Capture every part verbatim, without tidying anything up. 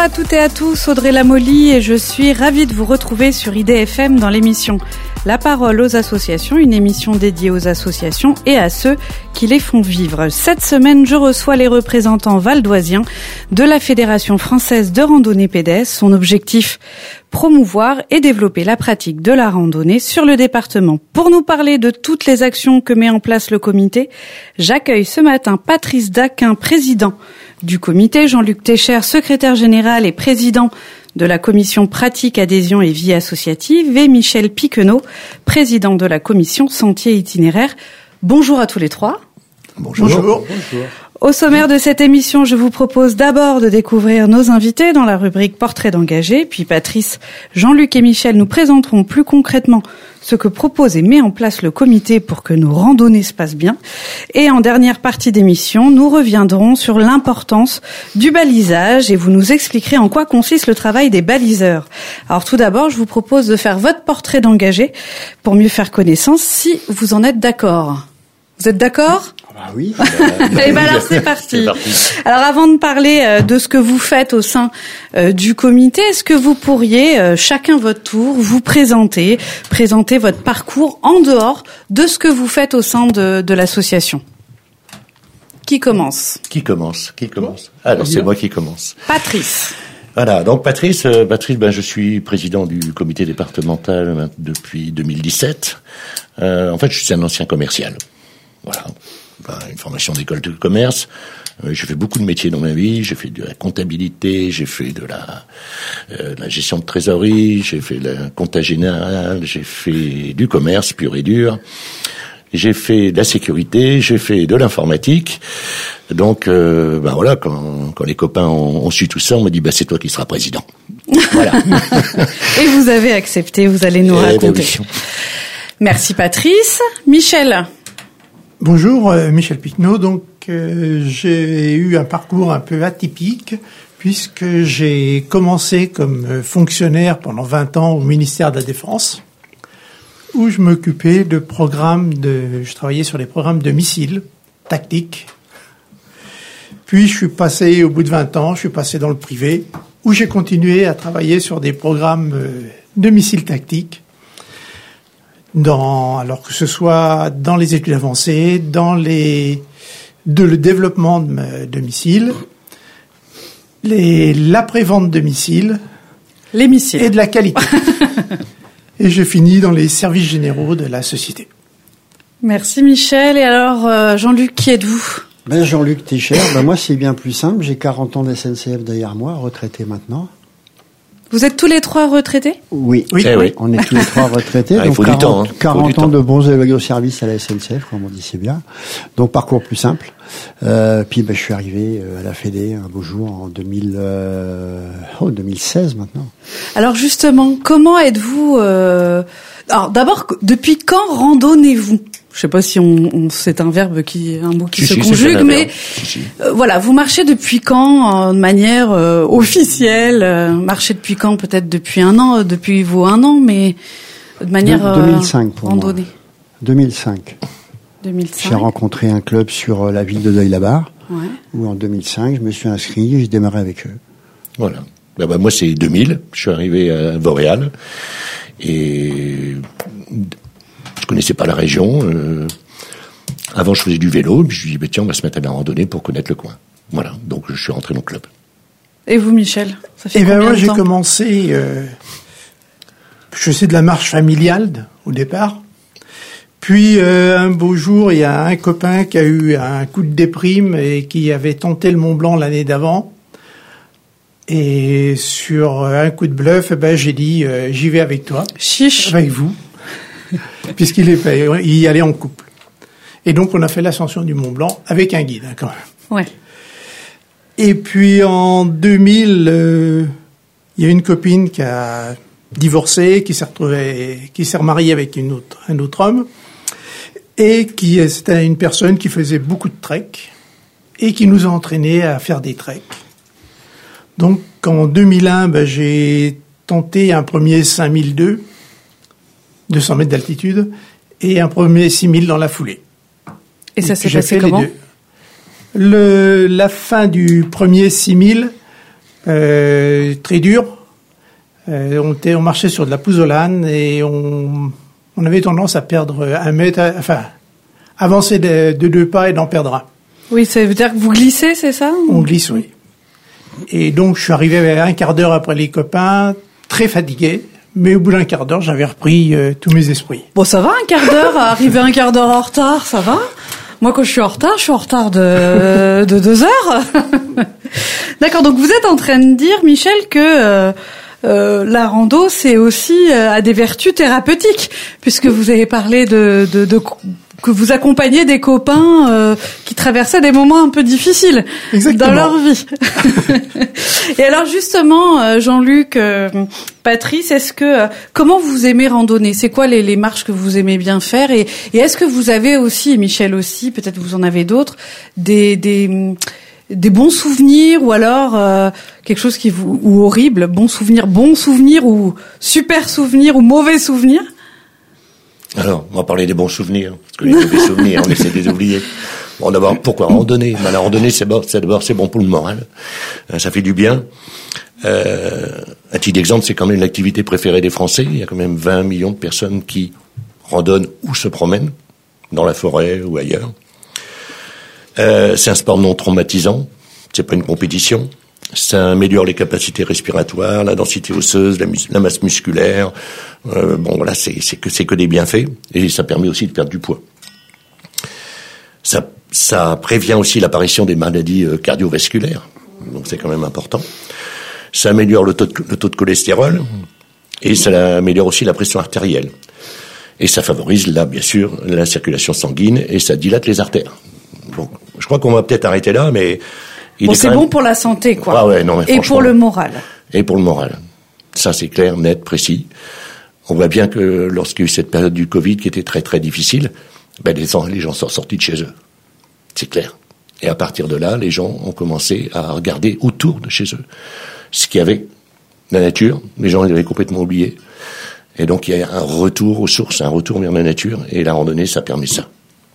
à toutes et à tous, Audrey Lamolly et je suis ravie de vous retrouver sur I D F M dans l'émission La Parole aux associations, une émission dédiée aux associations et à ceux qui les font vivre. Cette semaine, je reçois les représentants valdoisiens de la Fédération française de randonnée pédestre. Son objectif, promouvoir et développer la pratique de la randonnée sur le département. Pour nous parler de toutes les actions que met en place le comité, j'accueille ce matin Patrice Daquin, président du comité, Jean-Luc Técher, secrétaire général et président de la commission pratique, adhésion et vie associative, et Michel Piquenot, président de la commission sentier itinéraire. Bonjour à tous les trois. Bonjour. Bonjour. Bonjour. Au sommaire de cette émission, je vous propose d'abord de découvrir nos invités dans la rubrique Portrait d'engagé, puis Patrice, Jean-Luc et Michel nous présenteront plus concrètement ce que propose et met en place le comité pour que nos randonnées se passent bien. Et en dernière partie d'émission, nous reviendrons sur l'importance du balisage et vous nous expliquerez en quoi consiste le travail des baliseurs. Alors tout d'abord, je vous propose de faire votre portrait d'engagé pour mieux faire connaissance, si vous en êtes d'accord. Vous êtes d'accord ? Ah oui. Et ben alors c'est parti. c'est parti. Alors avant de parler euh, de ce que vous faites au sein euh, du comité, est-ce que vous pourriez euh, chacun votre tour vous présenter, présenter votre parcours en dehors de ce que vous faites au sein de, de l'association ? Qui commence ? Qui commence ? Qui commence ? Alors c'est moi qui commence. Patrice. Voilà, donc Patrice, euh, Patrice, ben je suis président du comité départemental depuis deux mille dix-sept. Euh, en fait, je suis un ancien commercial. Voilà. Enfin, une formation d'école de commerce. Euh, j'ai fait beaucoup de métiers dans ma vie. J'ai fait de la comptabilité, j'ai fait de la, euh, de la gestion de trésorerie, j'ai fait de la compta générale, j'ai fait du commerce pur et dur. J'ai fait de la sécurité, j'ai fait de l'informatique. Donc, euh, ben voilà, quand, quand les copains ont, ont su tout ça, on m'a dit, bah c'est toi qui seras président. Voilà. Et vous avez accepté, vous allez nous et raconter. Ben oui. Merci Patrice. Michel. Bonjour, euh, Michel Piquenot. Donc, euh, j'ai eu un parcours un peu atypique puisque j'ai commencé comme fonctionnaire pendant vingt ans au ministère de la Défense, où je m'occupais de programmes de, je travaillais sur les programmes de missiles tactiques. Puis, je suis passé, au bout de vingt ans, je suis passé dans le privé, où j'ai continué à travailler sur des programmes de missiles tactiques. Dans, alors que ce soit dans les études avancées, dans les, de le développement de, de missiles, les, l'après-vente de missiles. Les missiles. Et de la qualité. Et je finis dans les services généraux de la société. Merci Michel. Et alors, euh, Jean-Luc, qui êtes-vous ? Ben Jean-Luc Técher, ben moi c'est bien plus simple. J'ai quarante ans de S N C F derrière moi, retraité maintenant. Vous êtes tous les trois retraités ? Oui, oui. Eh oui. On est tous les trois retraités. Ah, donc il faut quarante, du temps, hein. quarante du ans temps. de bons élèves au service à la S N C F, comme on dit, c'est bien. Donc parcours plus simple. Euh, puis ben, je suis arrivé à la Fédé un beau jour en deux mille, euh, oh, deux mille seize maintenant. Alors justement, comment êtes-vous euh... Alors d'abord, depuis quand randonnez-vous ? Je sais pas si on, on c'est un verbe qui, un mot qui si, se si, conjugue, mais si, si. Euh, voilà, vous marchez depuis quand, euh, de manière euh, officielle euh, Marchez depuis quand ? Peut-être depuis un an, euh, depuis vous un an, mais de manière De, deux mille cinq euh, pour randonnée. moi. deux mille cinq. deux mille cinq. J'ai rencontré un club sur la ville de Deuil-la-Barre, Ouais. où en deux mille cinq, je me suis inscrit et j'ai démarré avec eux. Voilà. Ben, ben, moi, c'est deux mille. Je suis arrivé à Vauréal. Et je connaissais pas la région. Euh, avant, je faisais du vélo. Puis je me suis dit, ben, tiens, on va se mettre à la randonnée pour connaître le coin. Voilà. Donc, je suis rentré dans le club. Et vous, Michel ? Ça fait Eh bien, combien moi, de j'ai temps commencé, euh, je faisais de la marche familiale au départ. Puis, euh, un beau jour, il y a un copain qui a eu un coup de déprime et qui avait tenté le Mont Blanc l'année d'avant. Et sur un coup de bluff, eh ben, j'ai dit, euh, j'y vais avec toi. Chiche. Avec vous. Puisqu'il est, il y allait en couple. Et donc, on a fait l'ascension du Mont Blanc avec un guide, hein, quand même. Ouais. Et puis, en deux mille, euh, il y a une copine qui a divorcé, qui s'est retrouvée, qui s'est remariée avec une autre, un autre homme. Et qui, c'était une personne qui faisait beaucoup de trek. Et qui nous a entraînés à faire des treks. Donc, en deux mille un, ben, j'ai tenté un premier cinq mille deux, deux cents mètres d'altitude, et un premier six mille dans la foulée. Et ça Et s'est puis, j'ai passé fait comment ? les deux. Le, la fin du premier six mille, euh, très dur. Euh, on, était, on marchait sur de la pouzzolane et on, on avait tendance à perdre un mètre, à, enfin, avancer de, de deux pas et d'en perdre un. Oui, ça veut dire que vous glissez, c'est ça? On glisse, oui. Et donc, je suis arrivé un quart d'heure après les copains, très fatigué. Mais au bout d'un quart d'heure, j'avais repris euh, tous mes esprits. Bon, ça va, un quart d'heure, arriver un quart d'heure en retard, ça va? Moi, quand je suis en retard, je suis en retard de, de deux heures. D'accord, donc vous êtes en train de dire, Michel, que euh, euh, la rando, c'est aussi euh, a des vertus thérapeutiques, puisque vous avez parlé de... de, de que vous accompagnez des copains euh, qui traversaient des moments un peu difficiles Exactement. Dans leur vie. Et alors justement, euh, Jean-Luc, euh, Patrice, est-ce que euh, comment vous aimez randonner? C'est quoi les, les marches que vous aimez bien faire? Et, et est-ce que vous avez aussi, et Michel aussi, peut-être vous en avez d'autres, des des des bons souvenirs ou alors euh, quelque chose qui vous ou horrible, bons souvenirs, bons souvenirs ou super souvenirs ou mauvais souvenirs? Alors, on va parler des bons souvenirs, parce que les mauvais souvenirs, on essaie de les oublier. Bon, d'abord, pourquoi randonner? Ben, la randonnée, c'est d'abord, c'est d'abord, c'est bon pour le moral. Ça fait du bien. Euh, un petit exemple, c'est quand même l'activité préférée des Français. Il y a quand même vingt millions de personnes qui randonnent ou se promènent dans la forêt ou ailleurs. Euh, c'est un sport non traumatisant. C'est pas une compétition. Ça améliore les capacités respiratoires, la densité osseuse, la, mus- la masse musculaire. Euh, bon, voilà, c'est, c'est que c'est que des bienfaits, et ça permet aussi de perdre du poids. Ça, ça prévient aussi l'apparition des maladies euh, cardiovasculaires, donc c'est quand même important. Ça améliore le taux de, le taux de cholestérol, et ça améliore aussi la pression artérielle. Et ça favorise, là, bien sûr, la circulation sanguine, et ça dilate les artères. Donc, je crois qu'on va peut-être arrêter là, mais Il bon, c'est même... bon pour la santé, quoi. Ah ouais, non, mais et pour le moral. Et pour le moral. Ça, c'est clair, net, précis. On voit bien que lorsqu'il y a eu cette période du Covid qui était très, très difficile, ben, les gens, les gens sont sortis de chez eux. C'est clair. Et à partir de là, les gens ont commencé à regarder autour de chez eux ce qu'il y avait. La nature, les gens l'avaient complètement oublié. Et donc, il y a un retour aux sources, un retour vers la nature. Et la randonnée, ça permet ça.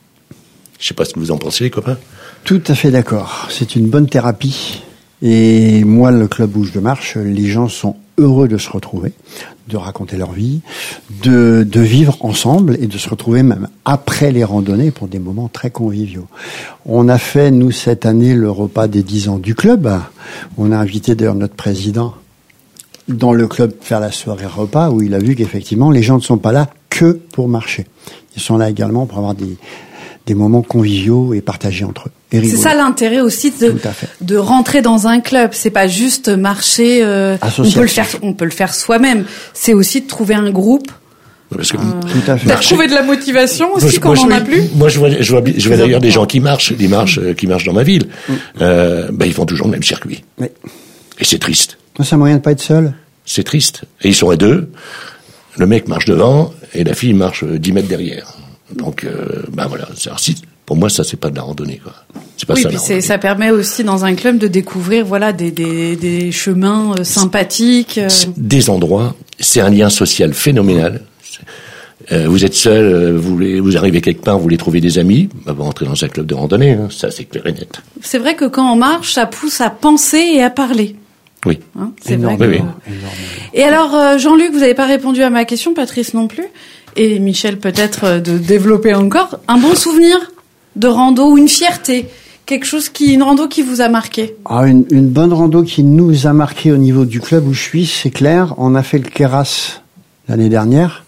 Je sais pas ce que vous en pensez, les copains. Tout à fait d'accord. C'est une bonne thérapie. Et moi, le club où je marche, les gens sont heureux de se retrouver, de raconter leur vie, de, de vivre ensemble et de se retrouver même après les randonnées pour des moments très conviviaux. On a fait, nous, cette année, le repas des dix ans du club. On a invité d'ailleurs notre président dans le club faire la soirée repas où il a vu qu'effectivement, les gens ne sont pas là que pour marcher. Ils sont là également pour avoir des des moments conviviaux et partagés entre eux. Et c'est ça l'intérêt aussi de, de rentrer dans un club. C'est pas juste marcher. Euh, on peut le faire, on peut le faire soi-même. C'est aussi de trouver un groupe. Parce que euh, tout à fait. De trouver de la motivation aussi quand on n'en a plus. Moi, je vois, je vois, je vois d'ailleurs des gens qui marchent, qui marchent, qui marchent dans ma ville. Mm. Euh, ben ils font toujours le même circuit. Oui. Et c'est triste. C'est un moyen de pas être seul. C'est triste. Et ils sont à deux. Le mec marche devant et la fille marche dix mètres derrière. Donc, euh, ben voilà. Si, pour moi, ça, c'est pas de la randonnée, quoi. C'est pas oui, ça. Puis la c'est, ça permet aussi dans un club de découvrir, voilà, des des, des chemins euh, sympathiques. Euh... Des endroits. C'est un lien social phénoménal. Euh, vous êtes seul, euh, vous voulez, vous arrivez quelque part, vous voulez trouver des amis, bah, vous rentrez dans un club de randonnée. Hein, ça, c'est clair et net. C'est vrai que quand on marche, ça pousse à penser et à parler. Oui. Hein, c'est Énorme, vrai. Que... Oui, oui. Et alors, euh, Jean-Luc, vous n'avez pas répondu à ma question, Patrice non plus. Et Michel, peut-être euh, de développer encore un bon souvenir de rando ou une fierté, quelque chose qui, une rando qui vous a marqué. Ah, une, une bonne rando qui nous a marqué au niveau du club où je suis, c'est clair. On a fait le Queyras l'année dernière.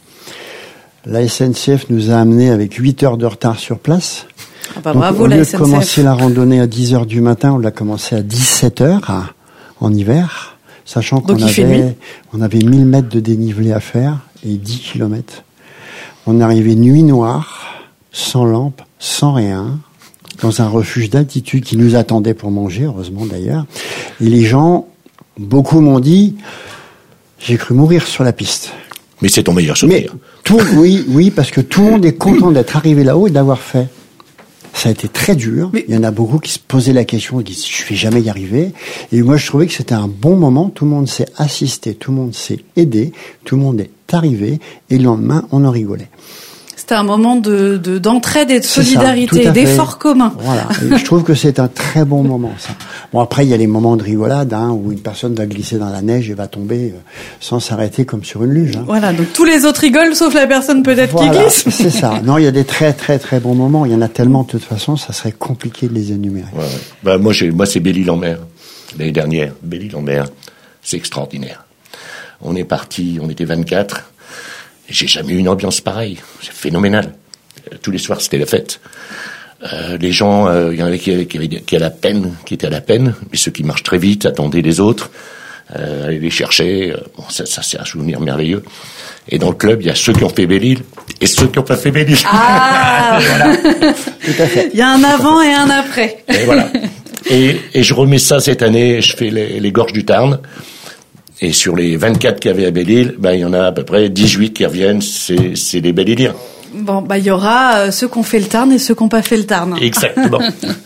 La S N C F nous a amenés avec huit heures de retard sur place. Ah bah bravo, la S N C F. Au lieu de commencer la randonnée à dix heures du matin, on l'a commencé à dix-sept heures à, en hiver, sachant qu'on Donc, avait, on avait mille mètres de dénivelé à faire et dix kilomètres. On est arrivé nuit noire, sans lampe, sans rien, dans un refuge d'altitude qui nous attendait pour manger, heureusement d'ailleurs. Et les gens, beaucoup m'ont dit, j'ai cru mourir sur la piste. Mais c'est ton meilleur souvenir. Mais tout, oui, oui, parce que tout le monde est content d'être arrivé là-haut et d'avoir fait. Ça a été très dur. Mais il y en a beaucoup qui se posaient la question et qui disaient, je vais jamais y arriver. Et moi, je trouvais que c'était un bon moment. Tout le monde s'est assisté, tout le monde s'est aidé, tout le monde est arrivé. Et le lendemain, on en rigolait. C'est c'était un moment de, de d'entraide et de solidarité, d'efforts communs. Voilà. Et je trouve que c'est un très bon moment, ça. Bon, après, il y a les moments de rigolade, hein, où une personne va glisser dans la neige et va tomber euh, sans s'arrêter comme sur une luge. Hein. Voilà. Donc tous les autres rigolent, sauf la personne peut-être voilà, qui glisse. C'est ça. Non, il y a des très très très bons moments. Il y en a tellement de toute façon, ça serait compliqué de les énumérer. Ouais, ouais. Bah moi, j'ai, moi, c'est Belle-Île-en-Mer. L'année dernière, Belle-Île-en-Mer, c'est extraordinaire. On est parti, on était vingt-quatre. J'ai jamais eu une ambiance pareille. C'est phénoménal. Euh, tous les soirs, c'était la fête. Euh, les gens, il euh, y en avait qui, qui, qui, à la peine, qui étaient à la peine, mais ceux qui marchent très vite, attendaient les autres, euh, allaient les chercher. Euh, bon, ça, ça, c'est un souvenir merveilleux. Et dans le club, il y a ceux qui ont fait Belle-Île et ceux qui n'ont pas fait Belle-Île. Ah, voilà. Tout à fait. Il y a un avant et un après. Et voilà. Et, et je remets ça cette année. Je fais les, les gorges du Tarn. Et sur les vingt-quatre qu'il y avait à Belle-Île, ben, il y en a à peu près dix-huit qui reviennent, c'est, c'est les Belle-Îliens. Bon, bah, il y aura euh, ceux qui ont fait le Tarn et ceux qui n'ont pas fait le Tarn. Exactement.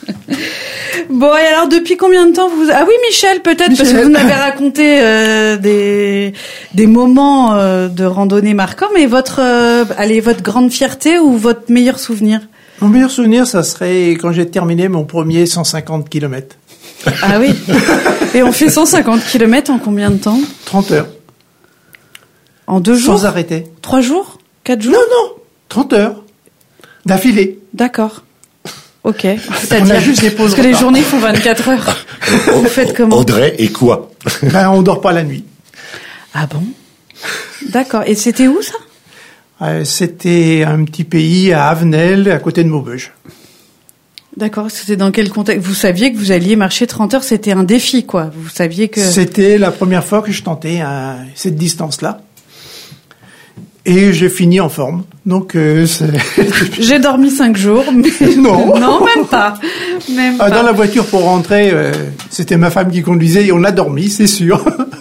Bon, et alors, depuis combien de temps vous... Ah oui, Michel, peut-être, Michel. Parce que vous m'avez raconté euh, des, des moments euh, de randonnée marquants, mais votre, euh, allez, votre grande fierté ou votre meilleur souvenir? Mon meilleur souvenir, ça serait quand j'ai terminé mon premier cent cinquante kilomètres. Ah oui. Et on fait cent cinquante kilomètres en combien de temps? trente heures. En deux jours? Sans arrêter. Trois jours? Quatre jours? Non, non. trente heures. D'affilée. D'accord. Ok. C'est-à-dire, on a juste des pauses. Parce que les journées font vingt-quatre heures. Vous faites comment? Audrey et quoi? Ben, on dort pas la nuit. Ah bon? D'accord. Et c'était où, ça? euh, C'était un petit pays à Avenel, à côté de Maubeuge. D'accord, c'était dans quel contexte? Vous saviez que vous alliez marcher trente heures, c'était un défi, quoi. Vous saviez que... C'était la première fois que je tentais euh, cette distance-là. Et j'ai fini en forme. Donc, euh, c'est... J'ai dormi cinq jours, mais... Non. Non, même pas. Même ah, pas. Dans la voiture pour rentrer, euh, c'était ma femme qui conduisait et on a dormi, c'est sûr.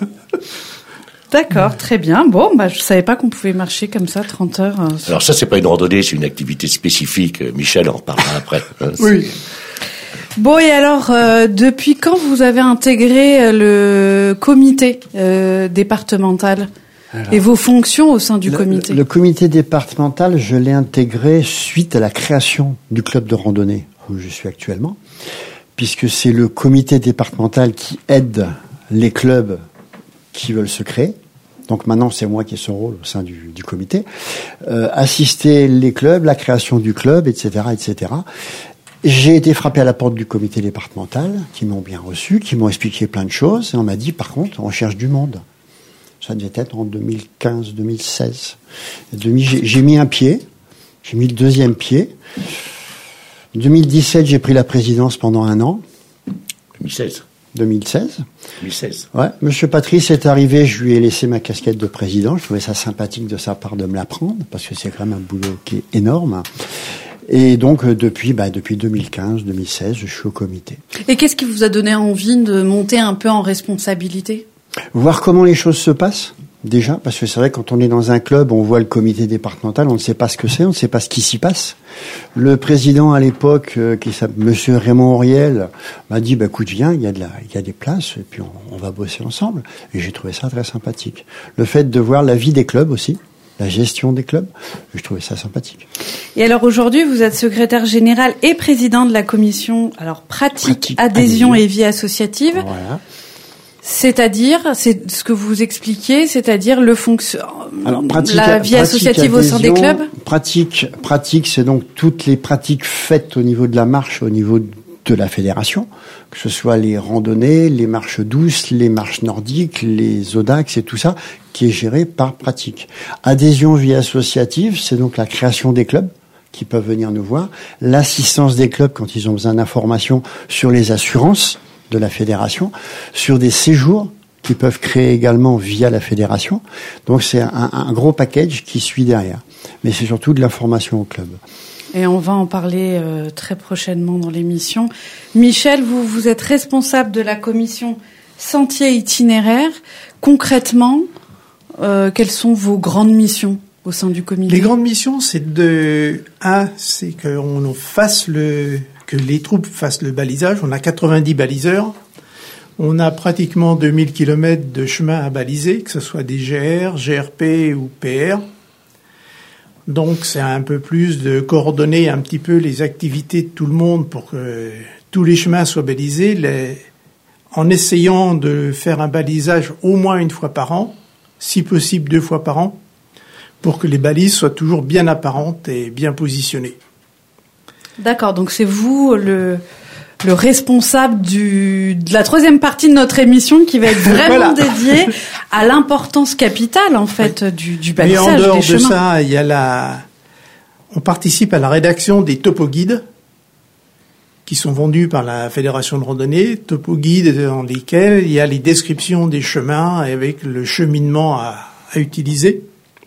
D'accord, très bien. Bon, bah, je savais pas qu'on pouvait marcher comme ça, trente heures. Euh, Alors ça, c'est pas une randonnée, c'est une activité spécifique. Michel en reparlera après. Oui. Bon, et alors, euh, depuis quand vous avez intégré le comité euh, départemental alors, et vos fonctions au sein du le, comité? Le, le comité départemental, je l'ai intégré suite à la création du club de randonnée où je suis actuellement, puisque c'est le comité départemental qui aide les clubs qui veulent se créer. Donc maintenant, c'est moi qui ai ce rôle au sein du, du comité. Euh, assister les clubs, la création du club, et cetera, et cetera. J'ai été frappé à la porte du comité départemental, qui m'ont bien reçu, qui m'ont expliqué plein de choses, et on m'a dit, par contre, on cherche du monde. Ça devait être en deux mille quinze deux mille seize. J'ai, j'ai mis un pied, j'ai mis le deuxième pied. deux mille dix-sept, j'ai pris la présidence pendant un an. deux mille seize deux mille seize. deux mille seize. Ouais. Monsieur Patrice est arrivé, je lui ai laissé ma casquette de président. Je trouvais ça sympathique de sa part de me la prendre, parce que c'est quand même un boulot qui est énorme. Et donc, depuis, bah, depuis deux mille quinze deux mille seize, je suis au comité. Et qu'est-ce qui vous a donné envie de monter un peu en responsabilité? Voir comment les choses se passent. Déjà, parce que c'est vrai, quand on est dans un club, on voit le comité départemental, on ne sait pas ce que c'est, on ne sait pas ce qui s'y passe. Le président à l'époque, euh, qui s'appelle Monsieur Raymond Auriel, m'a dit, bah, écoute, viens, il y a de la, il y a des places, et puis on, on va bosser ensemble. Et j'ai trouvé ça très sympathique. Le fait de voir la vie des clubs aussi, la gestion des clubs, je trouvais ça sympathique. Et alors aujourd'hui, vous êtes secrétaire général et président de la commission, alors pratique, pratique adhésion, adhésion et vie associative. Voilà. C'est-à-dire, c'est ce que vous expliquez, c'est-à-dire le fonction, Alors, pratique, la vie associative adhésion, au sein des clubs. Pratique, pratique, c'est donc toutes les pratiques faites au niveau de la marche, au niveau de la fédération, que ce soit les randonnées, les marches douces, les marches nordiques, les odax et tout ça, qui est géré par pratique. Adhésion vie associative, c'est donc la création des clubs qui peuvent venir nous voir, l'assistance des clubs quand ils ont besoin d'informations sur les assurances de la fédération, sur des séjours qui peuvent créer également via la fédération. Donc c'est un, un gros package qui suit derrière. Mais c'est surtout de l'information au club. Et on va en parler euh, très prochainement dans l'émission. Michel, vous, vous êtes responsable de la commission Sentiers itinéraires. Concrètement, euh, quelles sont vos grandes missions au sein du comité? Les grandes missions, c'est de... Un, c'est qu'on fasse le... que les troupes fassent le balisage. On a quatre-vingt-dix baliseurs. On a pratiquement deux mille kilomètres de chemin à baliser, que ce soit des G R, G R P ou P R. Donc c'est un peu plus de coordonner un petit peu les activités de tout le monde pour que tous les chemins soient balisés, les, en essayant de faire un balisage au moins une fois par an, si possible deux fois par an, pour que les balises soient toujours bien apparentes et bien positionnées. D'accord, donc c'est vous le, le responsable du, de la troisième partie de notre émission qui va être vraiment voilà. dédiée à l'importance capitale en fait oui. du, du balisage des chemins. Mais en dehors de ça, il y a la, on participe à la rédaction des topoguides qui sont vendus par la Fédération de randonnée, topoguides dans lesquels il y a les descriptions des chemins avec le cheminement à, à utiliser.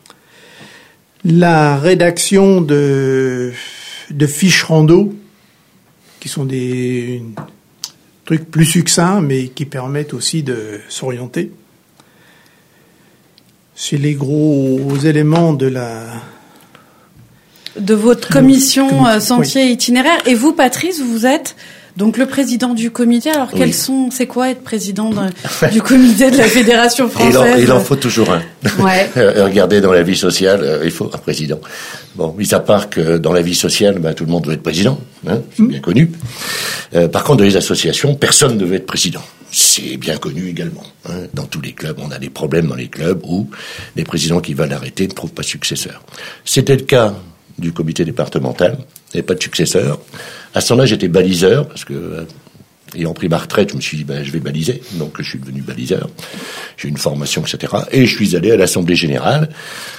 La rédaction de, de fiches rando, qui sont des trucs plus succincts, mais qui permettent aussi de s'orienter. C'est les gros éléments de la... de votre commission euh, sentier oui. itinéraire. Et vous, Patrice, vous êtes donc le président du comité. Alors, quels oui. sont, c'est quoi être président de, du comité de la Fédération française? Il en, il en faut toujours un. Ouais. Regardez, dans la vie sociale, euh, il faut un président. Bon, mis à part que dans la vie sociale, ben, tout le monde doit être président, hein, c'est bien connu. Euh, par contre, dans les associations, personne ne veut être président. C'est bien connu également. Hein. Dans tous les clubs, on a des problèmes dans les clubs où les présidents qui veulent arrêter ne trouvent pas successeur. C'était le cas du comité départemental, il n'y avait pas de successeur. À ce temps-là, j'étais baliseur, parce que, euh, ayant pris ma retraite, je me suis dit, ben, je vais baliser. Donc, je suis devenu baliseur. J'ai eu une formation, et cetera. Et je suis allé à l'Assemblée Générale.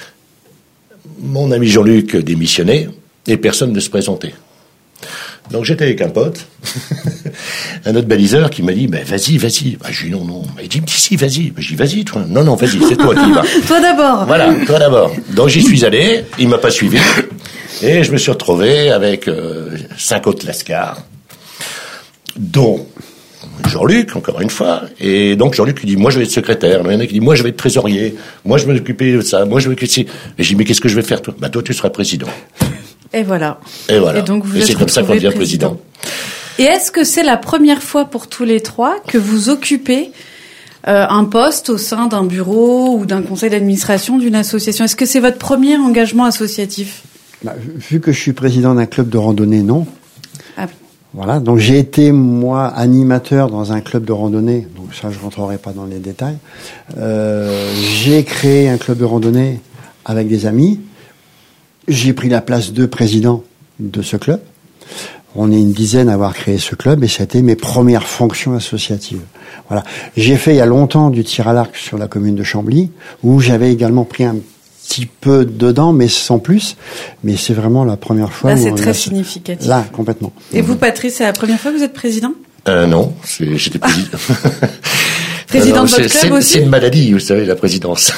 Mon ami Jean-Luc démissionnait, et personne ne se présentait. Donc, j'étais avec un pote, un autre baliseur qui m'a dit, ben, vas-y, vas-y. Ben, j'ai dit, non, non. Il dit, si, vas-y. Ben, j'ai dit, vas-y, toi. Non, non, vas-y, c'est toi qui y vas. Toi d'abord. Voilà, toi d'abord. Donc, j'y suis allé, il m'a pas suivi. Et je me suis retrouvé avec euh, cinq autres lascars, dont Jean-Luc, encore une fois. Et donc Jean-Luc qui dit, moi je vais être secrétaire. Il y en a qui dit, moi je vais être trésorier. Moi je vais m'occuper de ça. Moi je vais m'occuper de ça. Et j'ai dit, mais qu'est-ce que je vais faire toi? Bah toi tu seras président. Et voilà. Et voilà. Et donc vous Et êtes c'est comme ça qu'on devient président. président. Et est-ce que c'est la première fois pour tous les trois que vous occupez euh, un poste au sein d'un bureau ou d'un conseil d'administration d'une association? Est-ce que c'est votre premier engagement associatif? Bah, vu que je suis président d'un club de randonnée, non. Ah. Voilà, donc j'ai été, moi, animateur dans un club de randonnée, donc ça, je rentrerai pas dans les détails. Euh, j'ai créé un club de randonnée avec des amis. J'ai pris la place de président de ce club. On est une dizaine à avoir créé ce club et c'était mes premières fonctions associatives. Voilà. J'ai fait il y a longtemps du tir à l'arc sur la commune de Chambly, où j'avais également pris un petit peu dedans, mais sans plus. Mais c'est vraiment la première fois. Là, c'est où très a... significatif. Là, complètement. Et vous, Patrice, c'est la première fois que vous êtes président? Euh, non, c'est, j'étais président. Président non, de votre c'est, club c'est, aussi? C'est une maladie, vous savez, la présidence.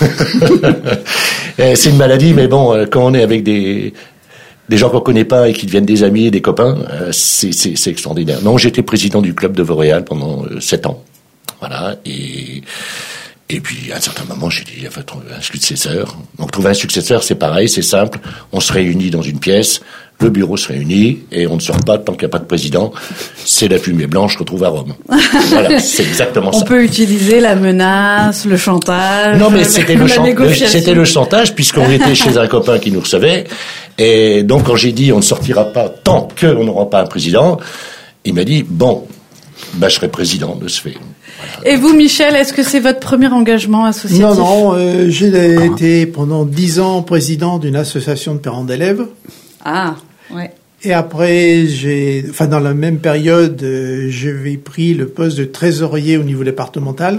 C'est une maladie, mais bon, quand on est avec des, des gens qu'on connaît pas et qui deviennent des amis et des copains, c'est, c'est, c'est extraordinaire. Non, j'étais président du club de Vauréal pendant sept ans. Voilà, et... Et puis, à un certain moment, j'ai dit, il faut trouver un successeur. Donc, trouver un successeur, c'est pareil, c'est simple. On se réunit dans une pièce, le bureau se réunit, et on ne sort pas tant qu'il n'y a pas de président. C'est la fumée blanche qu'on trouve à Rome. Voilà, c'est exactement on ça. On peut utiliser la menace, le chantage. Non, mais c'était le, chan- le, c'était le chantage, puisqu'on était chez un copain qui nous recevait. Et donc, quand j'ai dit, on ne sortira pas tant qu'on n'aura pas un président, il m'a dit, bon, bah, je serai président de ce fait. Et vous, Michel, est-ce que c'est votre premier engagement associatif? Non, non, euh, j'ai ah. été pendant dix ans président d'une association de parents d'élèves. Ah, ouais. Et après, j'ai, enfin, dans la même période, euh, j'avais pris le poste de trésorier au niveau départemental.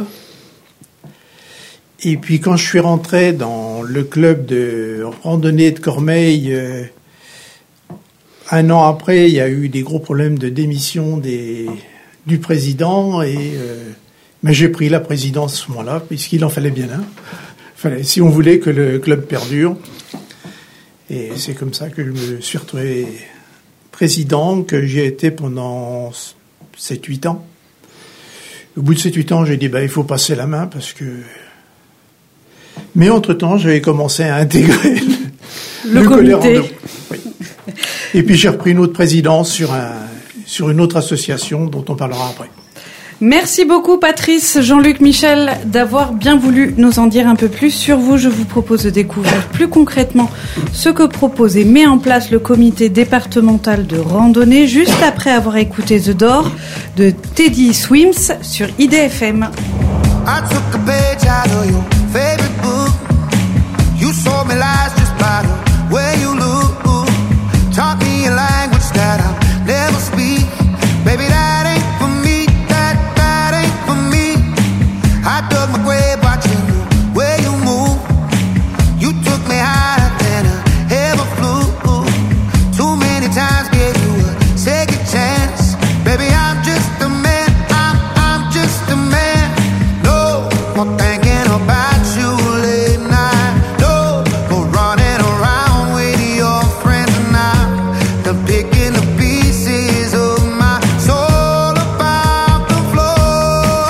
Et puis, quand je suis rentré dans le club de randonnée de Cormeilles, euh, un an après, il y a eu des gros problèmes de démission des, du président et, euh, mais j'ai pris la présidence à ce moment-là, puisqu'il en fallait bien un. Fallait, si on voulait que le club perdure. Et c'est comme ça que je me suis retrouvé président, que j'y ai été pendant sept huit ans. Au bout de sept huit ans, j'ai dit, bah, il faut passer la main, parce que... Mais entre-temps, j'avais commencé à intégrer le, le comité. Oui. Et puis j'ai repris une autre présidence sur, un, sur une autre association dont on parlera après. Merci beaucoup Patrice, Jean-Luc, Michel d'avoir bien voulu nous en dire un peu plus sur vous. Je vous propose de découvrir plus concrètement ce que propose et met en place le comité départemental de randonnée juste après avoir écouté The Door de Teddy Swims sur I D F M. I took a page out of your favorite book. You sold me lies just by the way you look. Taught me a language that I'll never speak. Baby, that ain't for me. That, that ain't for me. I dug my grave watching the way you move. You took me higher than I ever flew. Too many times gave you a second chance. Baby, I'm just a man. I'm, I'm just a man. No more thinking about you late night. No more running around with your friends now. The picking the pieces of my soul about the floor.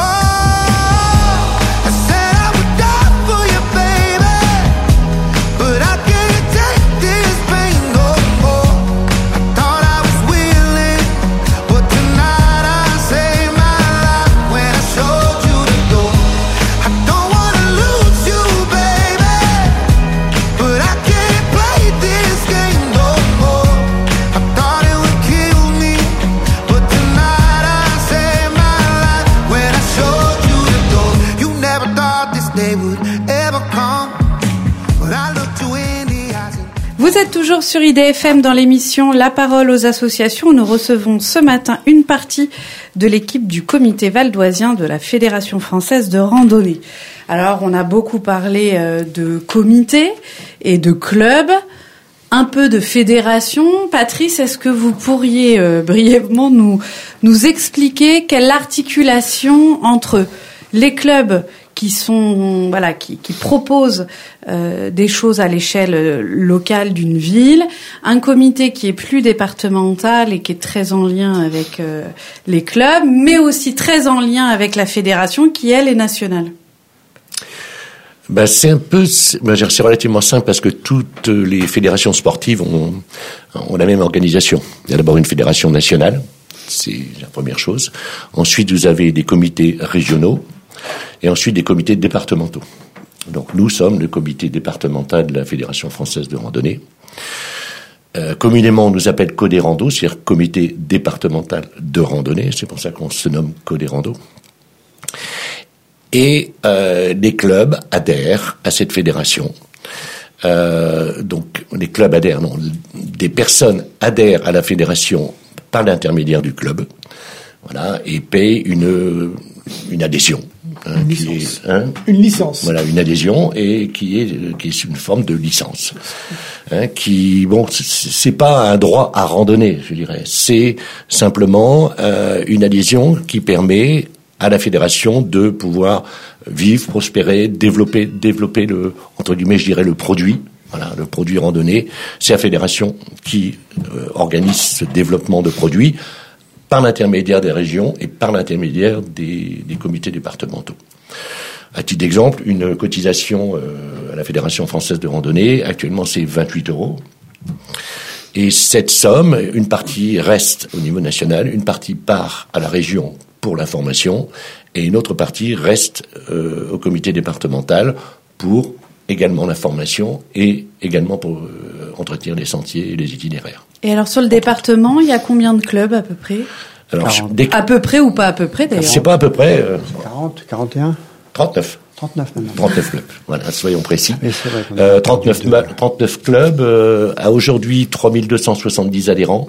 I said I would die for you, baby, but I can't take this pain no more. I thought I was willing, but tonight I saved my life when I showed you the door. I don't wanna lose you, baby, but I can't play this game no more. I thought it would kill me, but tonight I saved my life when I showed you the door. You never thought this day would ever come, but I looked you in the eyes and Vous êtes toujours sur I D F M dans l'émission La Parole aux associations. Nous recevons ce matin une partie de l'équipe du comité valdoisien de la Fédération française de randonnée. Alors, on a beaucoup parlé euh, de comité et de club, un peu de fédération. Patrice, est-ce que vous pourriez euh, brièvement nous, nous expliquer quelle articulation entre les clubs qui sont voilà qui, qui proposent euh, des choses à l'échelle euh, locale d'une ville, un comité qui est plus départemental et qui est très en lien avec euh, les clubs, mais aussi très en lien avec la fédération qui elle est nationale. Ben, c'est un peu, c'est, ben, c'est relativement simple parce que toutes les fédérations sportives ont, ont la même organisation. Il y a d'abord une fédération nationale, c'est la première chose. Ensuite, vous avez des comités régionaux et ensuite des comités départementaux. Donc, nous sommes le comité départemental de la Fédération française de randonnée. Euh, communément, on nous appelle Codérando, c'est-à-dire comité départemental de randonnée. C'est pour ça qu'on se nomme Codérando. Et euh, les clubs adhèrent à cette fédération. Euh, donc, les clubs adhèrent, non, des personnes adhèrent à la fédération par l'intermédiaire du club, voilà, et payent une une adhésion. Hein, Une qui licence. est, hein, Une licence. voilà, une adhésion et qui est qui est une forme de licence. Hein, qui bon, c'est, c'est pas un droit à randonner, je dirais. C'est simplement euh, une adhésion qui permet à la fédération de pouvoir vivre, prospérer, développer, développer le, entre guillemets, je dirais, le produit. Voilà, le produit randonnée. C'est la fédération qui euh, organise ce développement de produits par l'intermédiaire des régions et par l'intermédiaire des, des comités départementaux. À titre d'exemple, une cotisation euh, à la Fédération française de randonnée, actuellement, c'est vingt-huit euros. Et cette somme, une partie reste au niveau national, une partie part à la région pour l'information, et une autre partie reste euh, au comité départemental pour également l'information et également pour euh, entretenir les sentiers et les itinéraires. Et alors sur le département, il y a combien de clubs à peu près ? Alors, quarante. dès que- À peu près ou pas à peu près d'ailleurs ? c'est pas à peu près euh, quarante, quarante et un, trente-neuf. trente-neuf maintenant. trente-neuf clubs, voilà, soyons précis. Et c'est vrai qu'on a- Euh, trente-neuf, ma- trente-neuf clubs, euh, à aujourd'hui trois mille deux cent soixante-dix adhérents.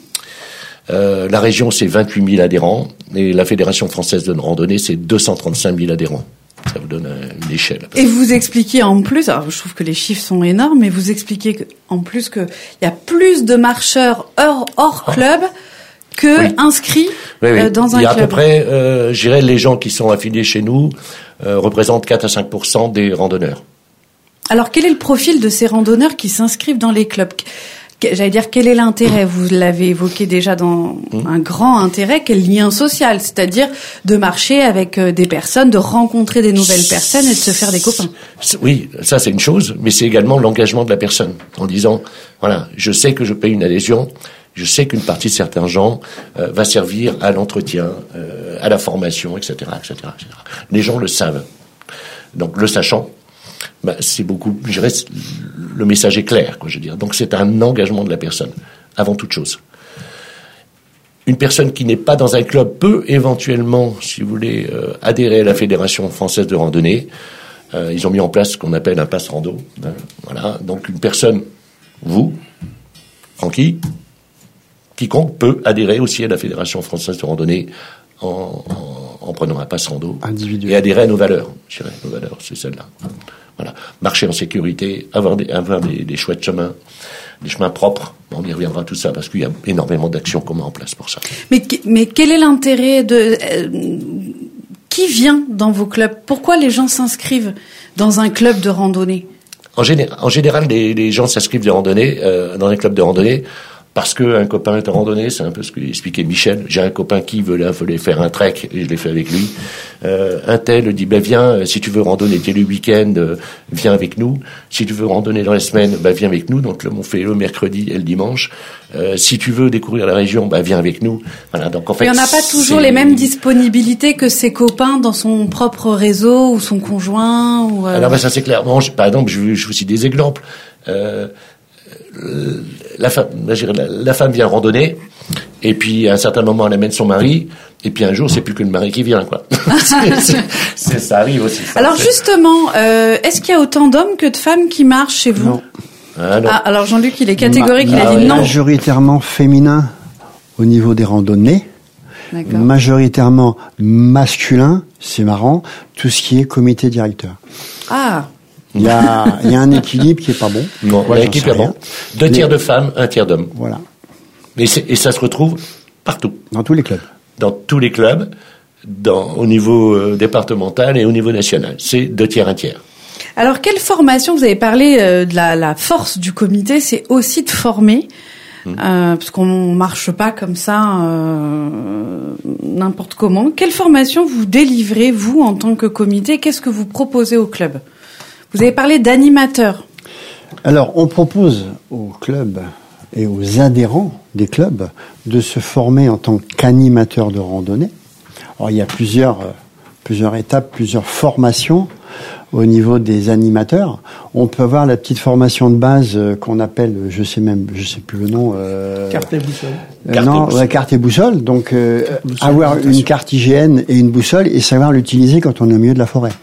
Euh, la région, c'est vingt-huit mille adhérents. Et la Fédération française de randonnée, c'est deux cent trente-cinq mille adhérents. Ça vous donne euh, une échelle. Et vous expliquez en plus, alors je trouve que les chiffres sont énormes, mais vous expliquez que, en plus qu'il y a plus de marcheurs hors, hors club que Oui. inscrits Oui, oui. euh, dans un Il y a à club. peu près, euh, je dirais, les gens qui sont affiliés chez nous euh, représentent quatre à cinq pour cent des randonneurs. Alors quel est le profil de ces randonneurs qui s'inscrivent dans les clubs ? Que- J'allais dire, quel est l'intérêt ? Vous l'avez évoqué déjà dans un grand intérêt, quel lien social, c'est-à-dire de marcher avec euh, des personnes, de rencontrer des nouvelles personnes et de se faire des copains. C'est- Oui, ça c'est une chose, mais c'est également l'engagement de la personne, en disant, voilà, je sais que je paye une adhésion, Je sais qu'une partie de certains gens euh, va servir à l'entretien, euh, à la formation, et cetera, et cetera, et cetera. Les gens le savent. Donc, le sachant, bah, c'est beaucoup, je dirais, le message est clair, quoi, je veux dire. Donc, c'est un engagement de la personne, avant toute chose. Une personne qui n'est pas dans un club peut éventuellement, si vous voulez, euh, adhérer à la Fédération française de randonnée. Euh, ils ont mis en place ce qu'on appelle un pass rando. Hein, voilà. Donc, une personne, vous, Francky, quiconque peut adhérer aussi à la Fédération française de randonnée en, en, en prenant un pass rando. Individuel. Et adhérer à nos valeurs. Je dirais, nos valeurs, c'est celle-là. Voilà. Marcher en sécurité, avoir des, avoir des, des chouettes chemins, des chemins propres. On y reviendra tout ça parce qu'il y a énormément d'actions qu'on met en place pour ça. Mais, mais quel est l'intérêt de... Euh, qui vient dans vos clubs? Pourquoi les gens s'inscrivent dans un club de randonnée? En, géné- en général, les, les gens s'inscrivent de randonnée, euh, dans un club de randonnée parce qu'un copain est en randonnée, c'est un peu ce que expliquait Michel. J'ai un copain qui veut, là, voulait faire un trek, et je l'ai fait avec lui. Euh, un tel dit, ben viens, si tu veux randonner dès le week-end, euh, viens avec nous. Si tu veux randonner dans la semaine, ben viens avec nous. Donc là, on fait le mercredi et le dimanche. Euh, si tu veux découvrir la région, ben viens avec nous. Voilà, donc en fait, et on n'a pas toujours c'est... les mêmes disponibilités que ses copains dans son propre réseau, ou son conjoint, ou... Euh... Alors ben ça c'est clair. Bon, je, par exemple, je, je vous cite des exemples. Euh, La femme, la, la femme vient randonner, et puis à un certain moment elle amène son mari, et puis un jour c'est plus que le mari qui vient, quoi. c'est, c'est, c'est, ça arrive aussi. Ça, alors c'est... justement, euh, est-ce qu'il y a autant d'hommes que de femmes qui marchent chez vous? Non. Ah, non. Ah, alors Jean-Luc, il est catégorique, Ma- il a ah, dit ouais. non. Majoritairement féminin au niveau des randonnées. D'accord. Majoritairement masculin, c'est marrant, tout ce qui est comité directeur. Ah, Il y a, il y a un équilibre qui est pas bon. Non, Ouais, j'en l'équipe sais est rien. bon. Deux Mais- tiers de femmes, un tiers d'hommes. Voilà. Et, c'est, et ça se retrouve partout, Dans tous les clubs. dans tous les clubs, dans, au niveau euh, départemental et au niveau national. C'est deux tiers, un tiers. alors quelle formation? Vous avez parlé euh, de la, la force du comité, c'est aussi de former, Mmh. euh, parce qu'on marche pas comme ça euh, n'importe comment. Quelle formation vous délivrez, vous, en tant que comité? Qu'est-ce que vous proposez au club? Vous avez parlé d'animateurs. Alors, on propose aux clubs et aux adhérents des clubs de se former en tant qu'animateurs de randonnée. Alors, il y a plusieurs, euh, plusieurs étapes, plusieurs formations au niveau des animateurs. On peut avoir la petite formation de base euh, qu'on appelle, je sais même, je sais plus le nom. Euh, Carte et boussole. euh, Carte et non, boussole. ouais, carte et boussole. Donc, euh, Boussole, avoir orientation. une carte I G N et une boussole et savoir l'utiliser quand on est au milieu de la forêt.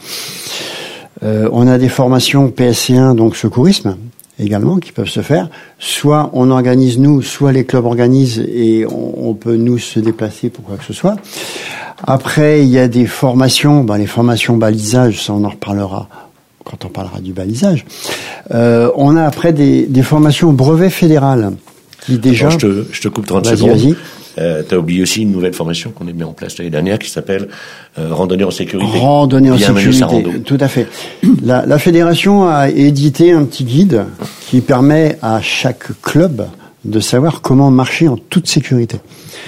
Euh, on a des formations P S C un, donc secourisme, également, qui peuvent se faire. Soit on organise nous, soit les clubs organisent et on, on peut nous se déplacer pour quoi que ce soit. Après, il y a des formations, ben, les formations balisage, ça on en reparlera quand on parlera du balisage. Euh, on a après des, des formations brevet fédéral qui déjà... Attends, je, te, je te coupe trente Vas-y, secondes. vas-y. Euh, t'as oublié aussi une nouvelle formation qu'on a mis en place l'année dernière qui s'appelle euh, Randonnée en sécurité. Randonnée en Bienvenue sécurité, Sarando. tout à fait. La, la fédération a édité un petit guide qui permet à chaque club de savoir comment marcher en toute sécurité.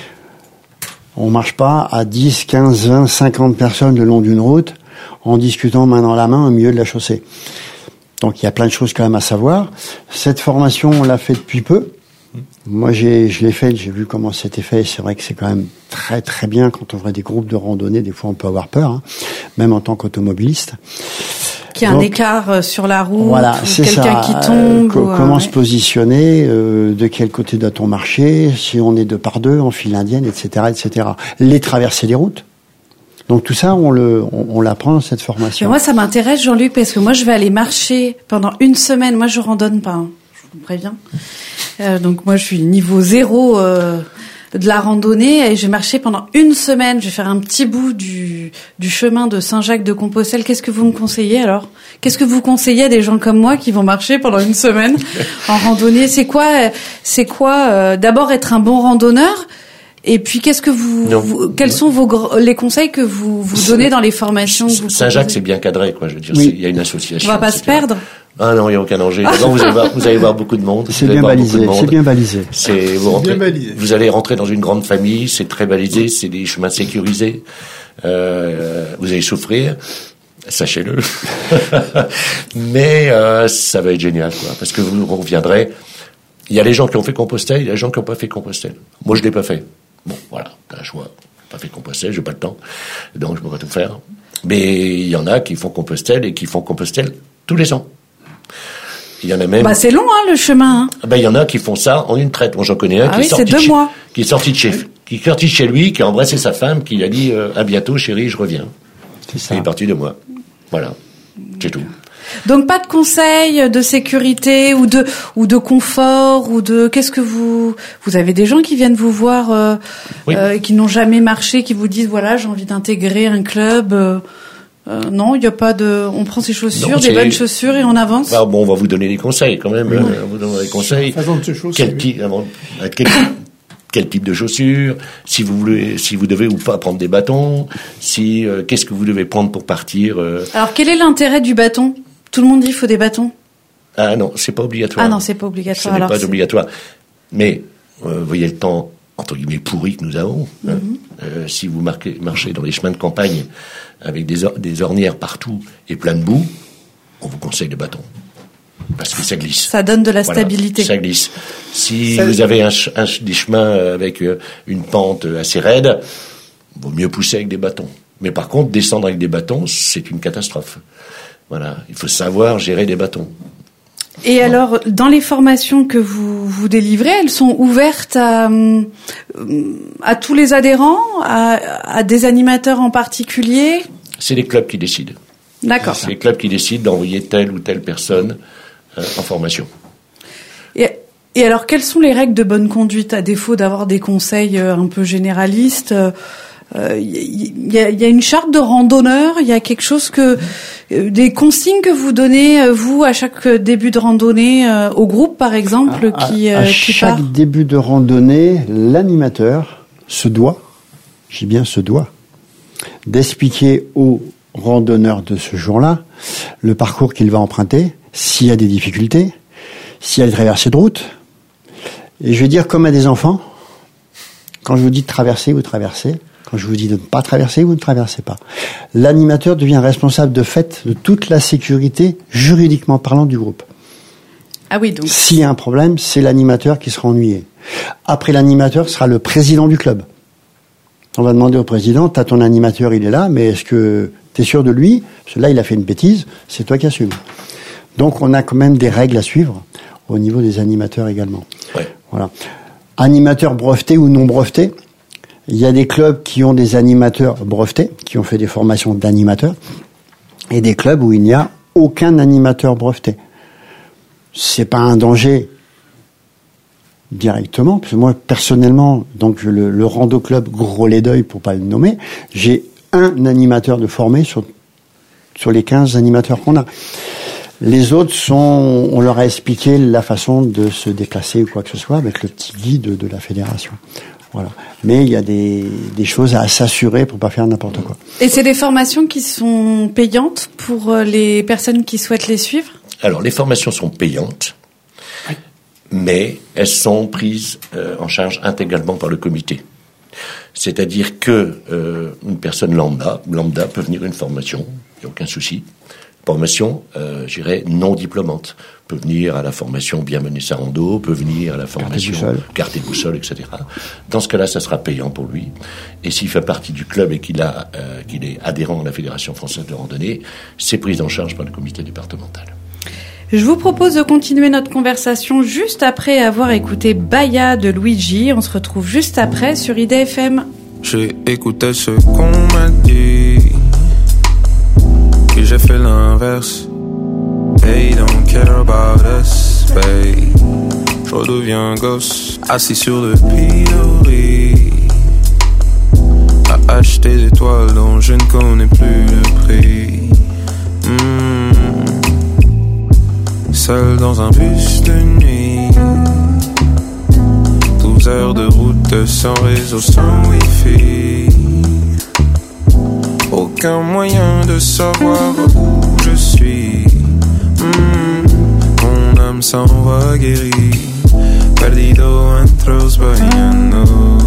On marche pas à dix, quinze, vingt, cinquante personnes le long d'une route en discutant main dans la main au milieu de la chaussée. Donc il y a plein de choses quand même à savoir. Cette formation, on l'a fait depuis peu. Moi, j'ai, je l'ai fait, j'ai vu comment c'était fait. C'est vrai que c'est quand même très très bien quand on voit des groupes de randonnée. Des fois, on peut avoir peur, hein, même en tant qu'automobiliste. Qu'il y a un Donc, écart euh, sur la route, Voilà, ou c'est quelqu'un ça. qui Euh, tombe. co- ou, euh, comment ouais. se positionner, euh, de quel côté doit-on marcher, si on est deux par deux, en file indienne, et cetera, et cetera. Les traversées des routes. Donc tout ça, on le, on, on l'apprend dans cette Mais formation. moi, ça m'intéresse, Jean-Luc, parce que moi, je vais aller marcher pendant une semaine. Moi, je randonne pas, hein, je vous préviens. Euh, donc moi, je suis niveau zéro euh, de la randonnée et je vais marcher pendant une semaine. Je vais faire un petit bout du, du chemin de Saint-Jacques-de-Compostelle. Qu'est-ce que vous me conseillez alors? Qu'est-ce que vous conseillez à des gens comme moi qui vont marcher pendant une semaine en randonnée? C'est quoi, euh, c'est quoi euh, d'abord être un bon randonneur? Et puis, qu'est-ce que vous, Non. vous quels sont vos gr- les conseils que vous vous donnez dans les formations que vous Saint-Jacques, proposez? c'est bien cadré, quoi. Je veux dire, Oui. c'est- il y a une On association. va pas se et cetera. perdre. Ah non, il n'y a aucun danger. D'abord, vous allez voir, vous allez voir beaucoup de monde. C'est vous allez bien voir beaucoup de balisé, monde. c'est bien balisé. C'est, vous, C'est rentrez- bien balisé. vous allez rentrer dans une grande famille, c'est très balisé, c'est des chemins sécurisés. Euh, vous allez souffrir, sachez-le. Mais euh, ça va être génial, quoi, parce que vous reviendrez. Il y a les gens qui ont fait Compostelle, il y a les gens qui n'ont pas fait Compostelle. Moi, je l'ai pas fait. Bon, voilà, t'as un choix. J'ai pas fait Compostelle, j'ai pas le temps, donc je peux pas tout faire. Mais il y en a qui font Compostelle et qui font Compostelle tous les ans. Il y en a même. Bah c'est long hein, le chemin. Hein. Ben il y en a qui font ça en une traite. Moi j'en connais un ah qui, oui, est sorti c'est deux de chez, mois. qui est sorti de chez, qui est sorti de chez lui, qui a embrassé sa femme, qui a dit euh, à bientôt chérie, je reviens. C'est ça. Il est parti de moi. Voilà, c'est tout. Donc pas de conseils de sécurité ou de ou de confort ou de qu'est-ce que vous vous avez des gens qui viennent vous voir euh, oui. euh, qui n'ont jamais marché, qui vous disent voilà j'ai envie d'intégrer un club. Euh, euh, non, il y a pas de. On prend ses chaussures, non, des bonnes chaussures et on avance. Bah, bon, on va vous donner des conseils quand même. Oui. Euh, vous donner des conseils. Quel type, quel, quel type de chaussures, si vous voulez, si vous devez ou pas prendre des bâtons, si euh, qu'est-ce que vous devez prendre pour partir. Euh... Alors quel est l'intérêt du bâton? Tout le monde dit qu'il faut des bâtons. Ah non, c'est pas obligatoire. Ah non, c'est pas obligatoire. Ce n'est alors pas c'est... obligatoire. Mais euh, voyez le temps entre guillemets pourri que nous avons. Mm-hmm. Hein. Euh, si vous marquez, marchez dans les chemins de campagne avec des, or- des ornières partout et plein de boue, on vous conseille le bâton. Parce que ça glisse. Ça donne de la voilà, stabilité. Ça glisse. Si ça... vous avez un, un, des chemins avec une pente assez raide, vaut mieux pousser avec des bâtons. Mais par contre, descendre avec des bâtons, c'est une catastrophe. Voilà, il faut savoir gérer des bâtons. Et bon. Alors, dans les formations que vous, vous délivrez, elles sont ouvertes à, à tous les adhérents, à, à des animateurs en particulier? C'est les clubs qui décident. D'accord. C'est les clubs qui décident d'envoyer telle ou telle personne euh, en formation. Et, et alors, quelles sont les règles de bonne conduite, à défaut d'avoir des conseils un peu généralistes? Il euh, y, y, a, y a une charte de randonneur, il y a quelque chose que euh, des consignes que vous donnez euh, vous à chaque début de randonnée euh, au groupe par exemple à, qui, à, euh, à qui chaque part. début de randonnée, l'animateur se doit, j'ai bien se doit, d'expliquer aux randonneurs de ce jour-là le parcours qu'il va emprunter, s'il y a des difficultés, s'il y a des traversées de route. Et je vais dire comme à des enfants, quand je vous dis de traverser, vous traversez. Quand je vous dis de ne pas traverser, vous ne traversez pas. L'animateur devient responsable de fait de toute la sécurité, juridiquement parlant, du groupe. Ah oui, donc. S'il y a un problème, c'est l'animateur qui sera ennuyé. Après l'animateur sera le président du club. On va demander au président, t'as ton animateur, il est là, mais est-ce que t'es sûr de lui? Parce que là, il a fait une bêtise, c'est toi qui assumes. Donc, on a quand même des règles à suivre au niveau des animateurs également. Ouais. Voilà. Animateurs brevetés ou non brevetés. Il y a des clubs qui ont des animateurs brevetés, qui ont fait des formations d'animateurs, et des clubs où il n'y a aucun animateur breveté. C'est pas un danger directement, parce que moi, personnellement, donc le, le Rando Club Gros-les-Deuil, pour pas le nommer, j'ai un animateur de formé sur, sur les quinze animateurs qu'on a. Les autres sont, on leur a expliqué la façon de se déplacer ou quoi que ce soit avec le petit guide de la fédération. Voilà. Mais il y a des, des choses à s'assurer pour pas faire n'importe quoi. Et c'est des formations qui sont payantes pour les personnes qui souhaitent les suivre? Alors, les formations sont payantes, oui. Mais elles sont prises euh, en charge intégralement par le comité. C'est-à-dire que euh, une personne lambda, lambda peut venir à une formation, il n'y a aucun souci. Formation, euh, je dirais, non diplômante. Peut venir à la formation Bien mener sa rando, peut venir à la formation Carte et boussole, et cetera. Dans ce cas-là, ça sera payant pour lui. Et s'il fait partie du club et qu'il a, euh, qu'il est adhérent à la Fédération française de randonnée, c'est pris en charge par le comité départemental. Je vous propose de continuer notre conversation juste après avoir écouté Baya de Luigi. On se retrouve juste après sur I D F M. J'ai écouté ce qu'on m'a dit. J'ai fait l'inverse. They don't care about us, babe. Je redeviens gosse, assis sur le pilori, à acheter des toiles dont je ne connais plus le prix. Mmh. Seul dans un bus de nuit, douze heures de route sans réseau, sans wifi. Aucun moyen de savoir où je suis. Mmh, mon âme s'en va guérie, perdido entre los bahianos.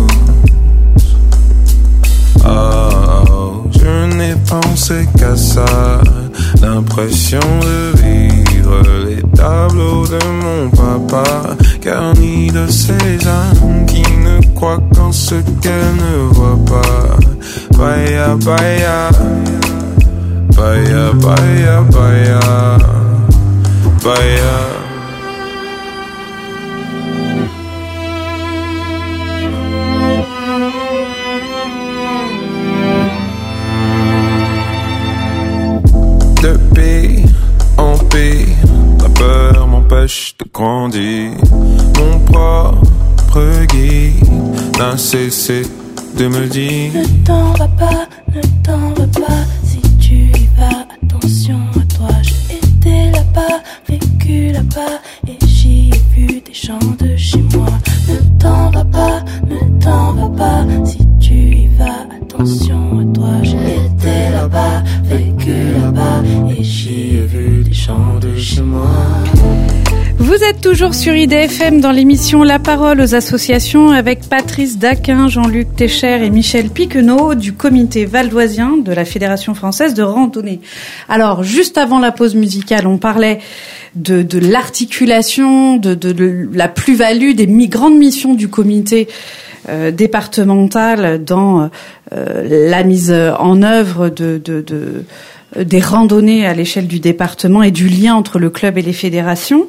Oh, je n'ai pensé qu'à ça, l'impression de vivre les tableaux de mon papa, car vernis de ces âmes qui ne croient qu'en ce qu'elles ne voient pas. Baya, baya, baya, baya, baya, baya. De paix en paix, la peur m'empêche de grandir. Mon propre guide n'a cessé de me dire: ne t'en va pas, ne t'en va pas. Si tu y vas, attention à toi. J'ai été là-bas, vécu là-bas, et j'y ai vu des gens de chez moi. Ne t'en va pas, ne t'en va pas. Si tu y vas, attention à toi. J'ai été là-bas, vécu là-bas, et j'y ai vu des gens de chez moi. Vous êtes toujours sur I D F M dans l'émission La Parole aux associations avec Patrice Daquin, Jean-Luc Técher et Michel Piquenot du comité valdoisien de la Fédération française de randonnée. Alors, juste avant la pause musicale, on parlait de, de l'articulation, de, de, de la plus-value des mi- grandes missions du comité euh, départemental dans euh, la mise en œuvre de... de, de des randonnées à l'échelle du département et du lien entre le club et les fédérations.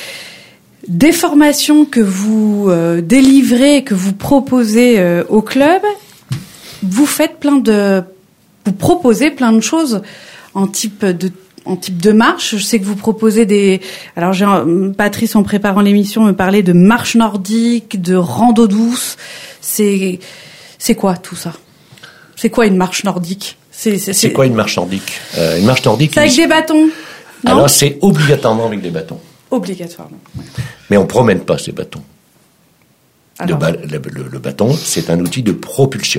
Des formations que vous euh, délivrez, que vous proposez euh, au club, vous faites plein de, vous proposez plein de choses en type de, en type de marche. Je sais que vous proposez des, alors j'ai, Patrice en préparant l'émission me parlait de marche nordique, de rando douce. C'est, c'est quoi tout ça? C'est quoi une marche nordique? C'est, c'est, c'est quoi une marche nordique? euh, Une marche nordique. C'est avec des bâtons. Non, alors c'est obligatoirement avec des bâtons. Obligatoirement. Ouais. Mais on promène pas ces bâtons. Alors, Ba- le, le, le bâton, c'est un outil de propulsion.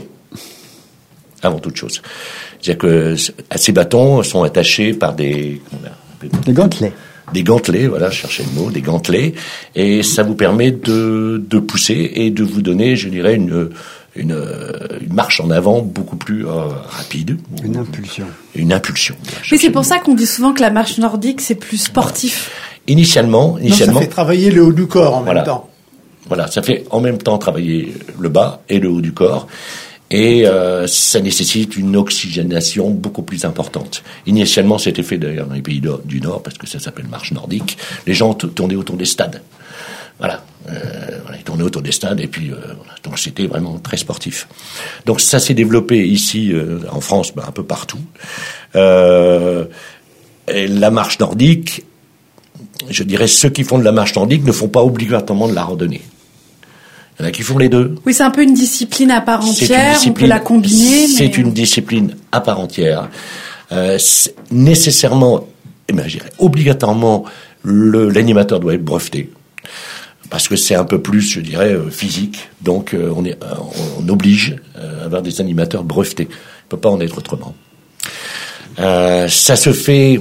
Avant toute chose. C'est-à-dire que à ces bâtons sont attachés par des des gantelets. Des gantelets, voilà, je cherchais le mot, des gantelets, et ça vous permet de de pousser et de vous donner, je dirais, une Une, une marche en avant beaucoup plus euh, rapide. Une impulsion. Une impulsion. Mais c'est pour ça qu'on dit souvent que la marche nordique, c'est plus sportif. Voilà. Initialement, initialement. Non, ça fait travailler le haut du corps en voilà. même temps. Voilà, ça fait en même temps travailler le bas et le haut du corps. Et euh, ça nécessite une oxygénation beaucoup plus importante. Initialement, c'était fait d'ailleurs dans les pays du Nord, parce que ça s'appelle marche nordique. Les gens t- tournaient autour des stades. Voilà, euh, voilà, ils tournaient autour des stades et puis euh, voilà. Donc c'était vraiment très sportif. Donc ça s'est développé ici euh, en France, ben, un peu partout. Euh, et la marche nordique, je dirais, ceux qui font de la marche nordique ne font pas obligatoirement de la randonnée. Il y en a qui font les deux. Oui, c'est un peu une discipline à part entière. On peut la combiner. C'est mais... une discipline à part entière. Euh, nécessairement, eh ben, je dirais, obligatoirement, le, l'animateur doit être breveté. Parce que c'est un peu plus, je dirais, euh, physique. Donc, euh, on, est, euh, on oblige euh, à avoir des animateurs brevetés. Il ne peut pas en être autrement. Euh, ça se fait,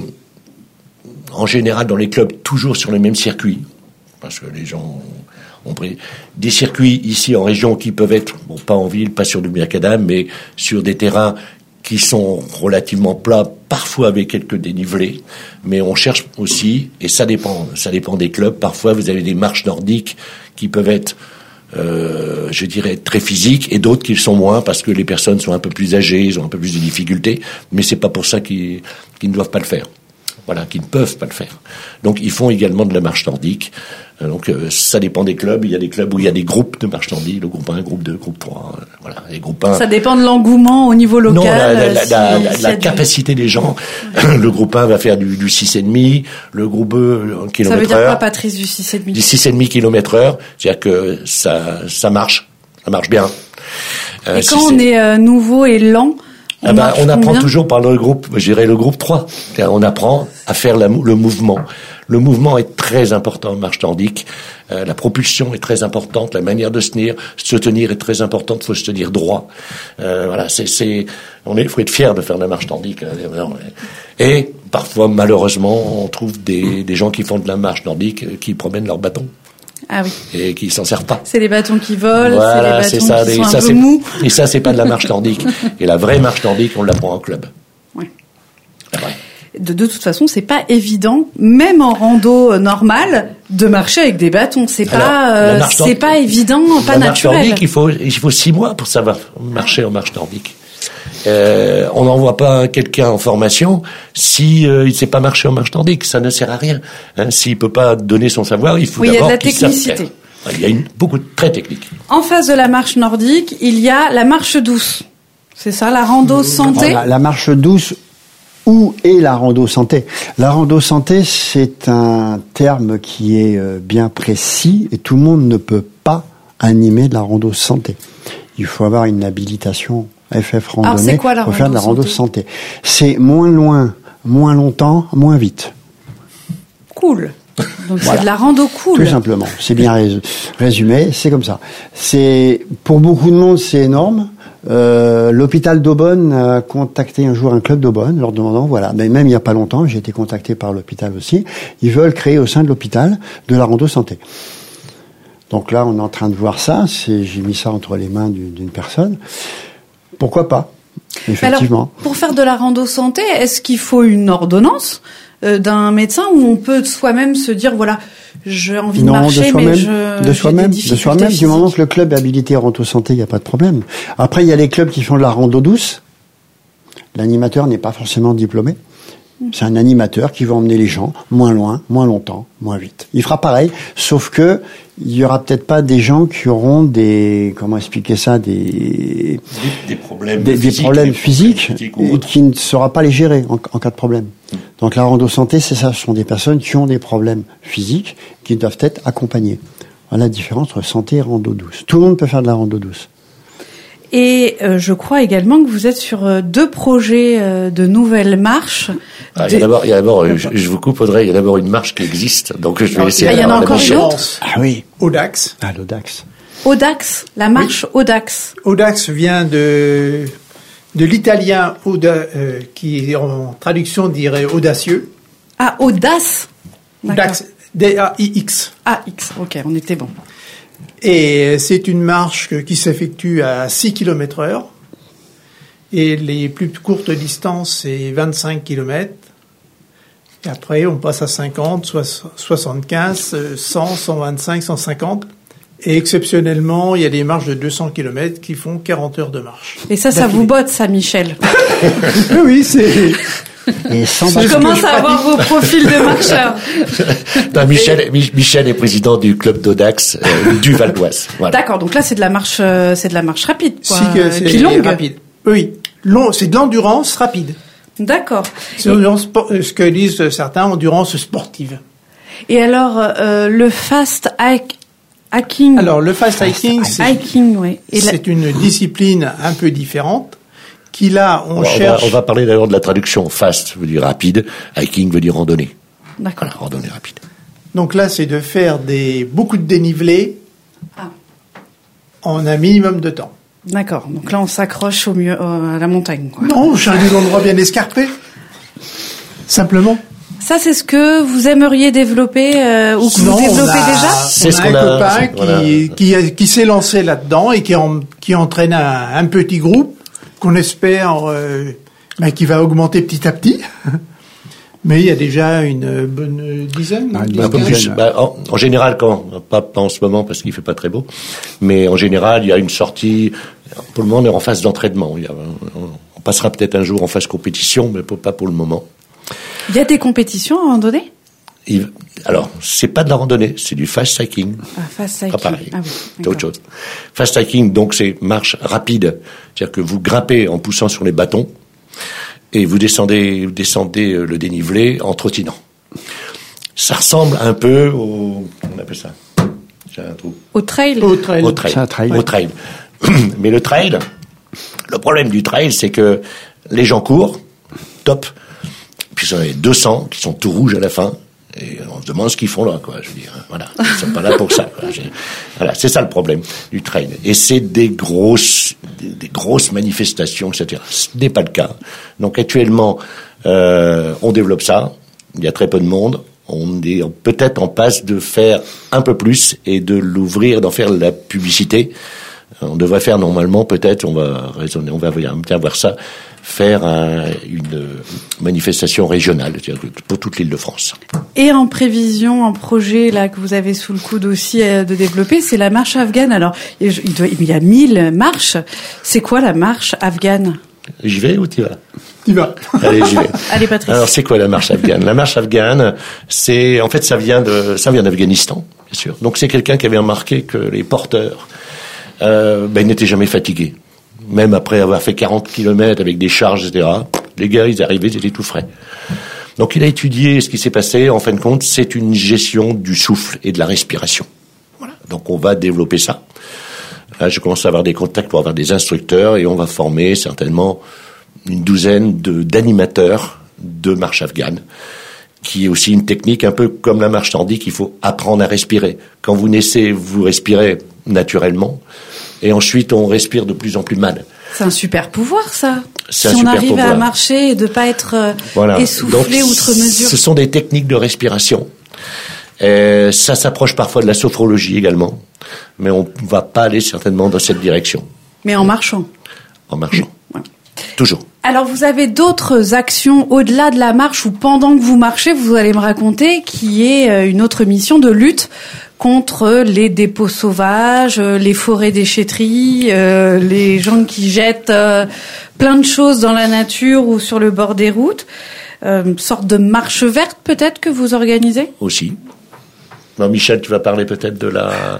en général, dans les clubs, toujours sur le même circuit. Parce que les gens ont pris des circuits ici en région qui peuvent être, bon, pas en ville, pas sur du macadam, mais sur des terrains qui sont relativement plats, parfois avec quelques dénivelés, mais on cherche aussi, et ça dépend, ça dépend des clubs. Parfois, vous avez des marches nordiques qui peuvent être, euh, je dirais, très physiques, et d'autres qui le sont moins parce que les personnes sont un peu plus âgées, ils ont un peu plus de difficultés, mais c'est pas pour ça qu'ils, qu'ils ne doivent pas le faire. Voilà, qui ne peuvent pas le faire. Donc, ils font également de la marche nordique. Donc, euh, ça dépend des clubs. Il y a des clubs où il y a des groupes de marche nordique, le groupe un, groupe deux, groupe trois. Euh, voilà, les groupes un. Ça dépend de l'engouement au niveau local. Non, la, la, la, si, la, la, si la du... capacité des gens. Le groupe un va faire du, du six virgule cinq, le groupe deux, un kilomètre heure. Ça veut dire quoi, Patrice, du six virgule cinq? Du six virgule cinq kilomètres heure. C'est-à-dire que ça, ça marche. Ça marche bien. Euh, et quand si on est euh, nouveau et lent, On, ah ben, on apprend toujours par le groupe, je dirais le groupe trois. On apprend à faire la, le mouvement. Le mouvement est très important en marche nordique. Euh, la propulsion est très importante. La manière de se tenir, se tenir est très importante. Il faut se tenir droit. Euh, voilà, c'est, c'est, on est, faut être fier de faire de la marche nordique. Et parfois, malheureusement, on trouve des, des gens qui font de la marche nordique qui promènent leur bâton. Ah oui. Et qui s'en servent pas. C'est les bâtons qui volent, voilà, c'est les c'est bâtons ça, qui sont ça, un peu c'est, mous. Et ça, c'est pas de la marche nordique. Et la vraie marche nordique, on l'apprend en club. Ouais. La vraie. De, de toute façon, c'est pas évident, même en rando normale, de marcher avec des bâtons. C'est Alors, pas, euh, marche c'est nord- pas évident, pas la marche naturel. nordique, il faut, il faut six mois pour savoir marcher en marche nordique. Euh, on n'envoie pas quelqu'un en formation si euh, il sait pas marcher en marche nordique, ça ne sert à rien. Hein, s'il peut pas donner son savoir, il faut Oui, il y a de d'abord la qu'il sache technicité. faire. Il y a une, beaucoup de très technique. En face de la marche nordique, il y a la marche douce. C'est ça, la rando santé. La, la marche douce, où est la rando santé? La rando santé, c'est un terme qui est euh, bien précis et tout le monde ne peut pas animer de la rando santé. Il faut avoir une habilitation F F Alors, c'est randonnée quoi, la pour faire de la rando rando santé. C'est moins loin, moins longtemps, moins vite. Cool. Donc Voilà. c'est de la rando cool. Tout simplement. C'est bien rés- résumé, c'est comme ça. C'est, pour beaucoup de monde, c'est énorme. Euh, l'hôpital d'Aubonne a contacté un jour un club d'Aubonne, leur demandant, voilà, mais même il n'y a pas longtemps, j'ai été contacté par l'hôpital aussi, ils veulent créer au sein de l'hôpital de la rando santé. Donc là, on est en train de voir ça, c'est, j'ai mis ça entre les mains d'une, d'une personne. Pourquoi pas? Effectivement. Alors, pour faire de la rando santé, est-ce qu'il faut une ordonnance euh, d'un médecin ou on peut soi-même se dire, voilà, j'ai envie de Non, marcher, de mais soi-même, je de j'ai soi-même, des de difficultés soi-même. Du physiques. moment que le club est habilité rando santé, il n'y a pas de problème. Après, il y a les clubs qui font de la rando douce. L'animateur n'est pas forcément diplômé. C'est un animateur qui va emmener les gens moins loin, moins longtemps, moins vite. Il fera pareil, sauf que il y aura peut-être pas des gens qui auront des, comment expliquer ça, des, Des, des problèmes des, des physiques, problèmes des physiques physiques ou et autres. qui ne saura pas les gérer en, en cas de problème. Donc la rando santé, c'est ça, ce sont des personnes qui ont des problèmes physiques qui doivent être accompagnées. Voilà la différence entre santé et rando douce. Tout le monde peut faire de la rando douce. Et euh, je crois également que vous êtes sur euh, deux projets euh, de nouvelles marches. Ah, il y a d'abord, il y a d'abord, euh, je, je vous coupe, Audrey, il y a d'abord une marche qui existe, donc je vais laisser. Ah, il y en a la- la encore une Michel. autre Ah oui. Audax. Ah, l'Audax. Audax, la marche Audax. Audax vient de, de l'italien auda, euh, qui en traduction dirait audacieux. Ah, Audace. D'accord. Audax, D A I X. Ah, X, ok, on était bon. Et c'est une marche que- qui s'effectue à six kilomètres heure. Et les plus courtes distances, c'est vingt-cinq kilomètres. Et après, on passe à cinquante, soix- soixante-quinze, euh, cent, cent vingt-cinq, cent cinquante. Et exceptionnellement, il y a des marches de deux cents kilomètres qui font quarante heures de marche. Et ça, ça D'affilée. vous botte, ça, Michel. Oui, c'est... Et sans Je que commence je à avoir vos profils de marcheurs. Non, Michel, Mi- Michel est président du club d'Audax euh, du Val d'Oise. Voilà. D'accord, donc là, c'est de la marche, euh, c'est de la marche rapide, quoi. Si que euh, c'est puis longue. rapide. Oui, long, c'est de l'endurance rapide. D'accord. C'est l'endurance spo- euh, ce que disent certains, endurance sportive. Et alors, euh, le fast hike, hiking. Alors, le fast hiking, c'est, hiking, oui. Et la- c'est une discipline un peu différente, qui là, on, On, va, cherche... on va parler d'ailleurs de la traduction. Fast veut dire rapide, hiking veut dire randonnée. D'accord. Voilà, randonnée rapide. Donc là, c'est de faire des, beaucoup de dénivelé Ah. en un minimum de temps. D'accord. Donc là, on s'accroche au mieux euh, à la montagne, quoi. Non, j'ai des endroits bien escarpés. Simplement. Ça, c'est ce que vous aimeriez développer euh, ou que Non, vous on développez a- déjà. C'est on ce a qu'on un a- copain c'est- qui, voilà. qui, a- qui s'est lancé là-dedans et qui, en- qui entraîne un, un petit groupe qu'on espère euh, ben, qui va augmenter petit à petit. Mais il y a déjà une bonne dizaine. Ah, une dizaine. Un peu Dizaine. plus. Bah, en, en général, quand pas, pas en ce moment parce qu'il fait pas très beau, mais en général, il y a une sortie. Pour le moment, on est en phase d'entraînement. Il y a- on, on passera peut-être un jour en phase compétition, mais pas pour le moment. Il y a des compétitions à un moment donné. Il- alors, c'est pas de la randonnée, c'est du fast hiking. Ah, fast hiking. Pas pareil. Ah oui, c'est autre d'accord. chose. Fast hiking, donc, c'est marche rapide. C'est-à-dire que vous grimpez en poussant sur les bâtons et vous descendez, vous descendez euh, le dénivelé en trottinant. Ça ressemble un peu au, on appelle ça, j'ai un trou. Au trail. Au trail. Au trail. C'est un trail. Au trail. Mais le trail, le problème du trail, c'est que les gens courent, top, puis il y en a deux cents qui sont tout rouges à la fin, et on se demande ce qu'ils font là, quoi. Je veux dire, voilà, ils sont pas là pour ça. Quoi. J'ai- Voilà, c'est ça le problème du trail. Et c'est des grosses, des, des grosses manifestations, et cetera. Ce n'est pas le cas. Donc actuellement, euh, on développe ça. Il y a très peu de monde. On est peut-être en passe de faire un peu plus et de l'ouvrir, d'en faire la publicité. On devrait faire normalement, peut-être, on va raisonner, on va bien voir ça, faire un, une manifestation régionale, c'est-à-dire pour toute l'île de France. Et en prévision, un projet là que vous avez sous le coude aussi euh, de développer, c'est la marche afghane. Alors, il, doit, il y a mille marches. C'est quoi la marche afghane ? J'y vais ou t'y vas ? Tu vas. Allez, j'y vais. Allez, Patrice. Alors, c'est quoi la marche afghane ? La marche afghane, c'est, en fait, ça vient de, ça vient d'Afghanistan, bien sûr. Donc, c'est quelqu'un qui avait remarqué que les porteurs, euh, ben, ils n'étaient jamais fatigués. Même après avoir fait quarante kilomètres avec des charges, et cetera. Les gars, ils arrivaient, ils étaient tout frais. Donc, il a étudié ce qui s'est passé. En fin de compte, c'est une gestion du souffle et de la respiration. Voilà. Donc, on va développer ça. Là, je commence à avoir des contacts pour avoir des instructeurs et on va former certainement une douzaine de, d'animateurs de marche afghane, qui est aussi une technique un peu comme la marche nordique. Il faut apprendre à respirer. Quand vous naissez, vous respirez naturellement. Et ensuite, on respire de plus en plus mal. C'est un super pouvoir, ça. C'est si un on super arrive pouvoir. à marcher et de pas être euh, voilà. essoufflé Donc, outre mesure. Ce sont des techniques de respiration. Et ça s'approche parfois de la sophrologie également. Mais on va pas aller certainement dans cette direction. Mais en marchant. En marchant. Ouais. Toujours. Alors, vous avez d'autres actions au-delà de la marche ou pendant que vous marchez, vous allez me raconter, qui est une autre mission de lutte contre les dépôts sauvages, les forêts déchetteries, euh, les gens qui jettent euh, plein de choses dans la nature ou sur le bord des routes. Euh, une sorte de marche verte peut-être que vous organisez ? Aussi. Non, Michel, tu vas parler peut-être de la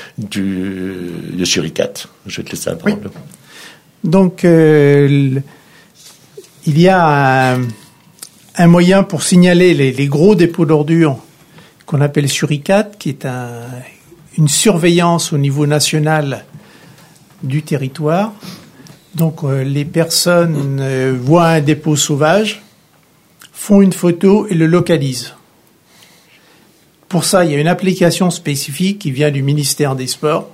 du de Suricate. Je vais te laisser la parole. Oui. Donc, euh, il y a un, un moyen pour signaler les, les gros dépôts d'ordures qu'on appelle Suricate, qui est un, une surveillance au niveau national du territoire. Donc, euh, les personnes euh, voient un dépôt sauvage, font une photo et le localisent. Pour ça, il y a une application spécifique qui vient du ministère des Sports,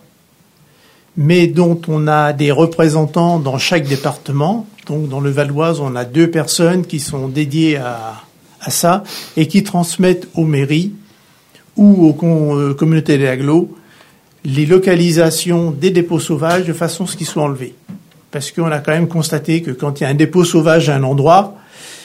mais dont on a des représentants dans chaque département. Donc, dans le Val-d'Oise, on a deux personnes qui sont dédiées à, à ça et qui transmettent aux mairies ou aux com- euh, communautés des agglos les localisations des dépôts sauvages de façon à ce qu'ils soient enlevés. Parce qu'on a quand même constaté que quand il y a un dépôt sauvage à un endroit,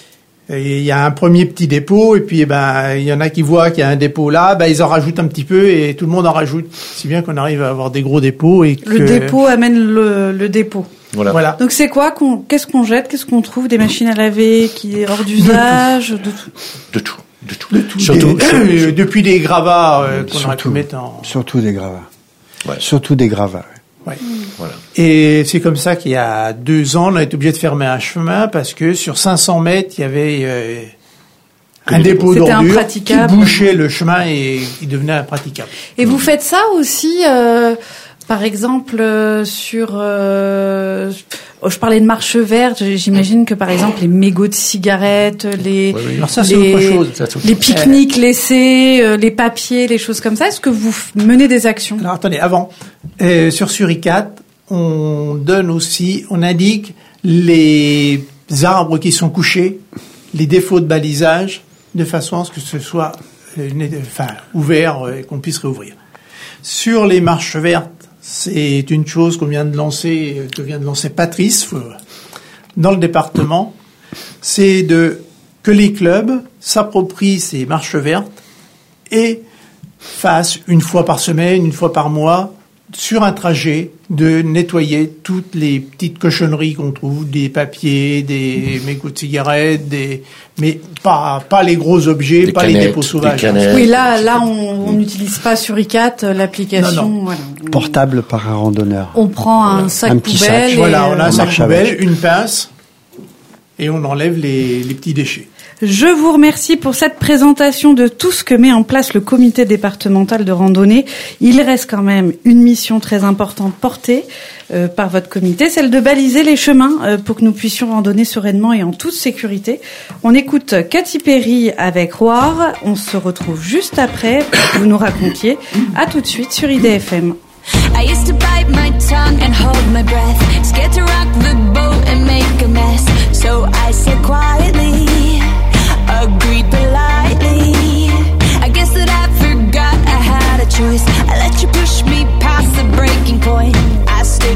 il y a un premier petit dépôt, et puis, eh ben, il y en a qui voient qu'il y a un dépôt là, ben, ils en rajoutent un petit peu, et tout le monde en rajoute. Si bien qu'on arrive à avoir des gros dépôts et que... Le dépôt amène le, le dépôt. Voilà. Voilà. Donc c'est quoi qu'on, qu'est-ce qu'on jette, qu'est-ce qu'on trouve, des machines à laver qui est hors d'usage, de tout. De tout. De tout. De tout. Surtout, Des- surtout- euh, depuis des gravats euh, qu'on aurait pu Surtout, mettre en... surtout des gravats. Ouais. Surtout des gravats. Ouais. Voilà. Et c'est comme ça qu'il y a deux ans, on a été obligé de fermer un chemin parce que sur cinq cents mètres, il y avait euh, un des dépôt C'était d'ordures qui impraticable. bouchait le chemin et il devenait impraticable. Et vous faites ça aussi, euh, par exemple, euh, sur... Euh, oh, je parlais de marche verte, j'imagine que par exemple les mégots de cigarettes, les, Oui, oui. Alors ça, c'est les, autre chose. Ça, c'est- les pique-niques laissés, euh, les papiers, les choses comme ça, est-ce que vous f- menez des actions ? Alors attendez, avant, euh, sur Suricate, on donne aussi, on indique les arbres qui sont couchés, les défauts de balisage, de façon à ce que ce soit euh, né- enfin, ouvert euh, et qu'on puisse réouvrir. Sur les marches vertes, c'est une chose qu'on vient de lancer, euh, que vient de lancer Patrice euh, dans le département, c'est de que les clubs s'approprient ces marches vertes et fassent une fois par semaine, une fois par mois, sur un trajet, de nettoyer toutes les petites cochonneries qu'on trouve, des papiers, des mégots de cigarettes, des, mais pas, pas les gros objets, Des pas les canettes, dépôts des sauvages. canettes. Oui, là, là, on on n'utilise pas Suricate, l'application. Non, non. Voilà. On- Portable par un randonneur. On prend un sac Un petit sac. poubelle. et, Voilà, on a un euh, sac marche poubelle, avec. une pince, et on enlève les, les petits déchets. Je vous remercie pour cette présentation de tout ce que met en place le comité départemental de randonnée. Il reste quand même une mission très importante portée euh, par votre comité, celle de baliser les chemins euh, pour que nous puissions randonner sereinement et en toute sécurité. On écoute Katy Perry avec Roar. On se retrouve juste après pour que vous nous racontiez. À tout de suite sur I D F M. I used to bite my tongue and hold my breath, scared to rock the boat and make a mess. So I said quietly, agreed politely. I guess that I forgot I had a choice. I let you push me past the breaking point. I stood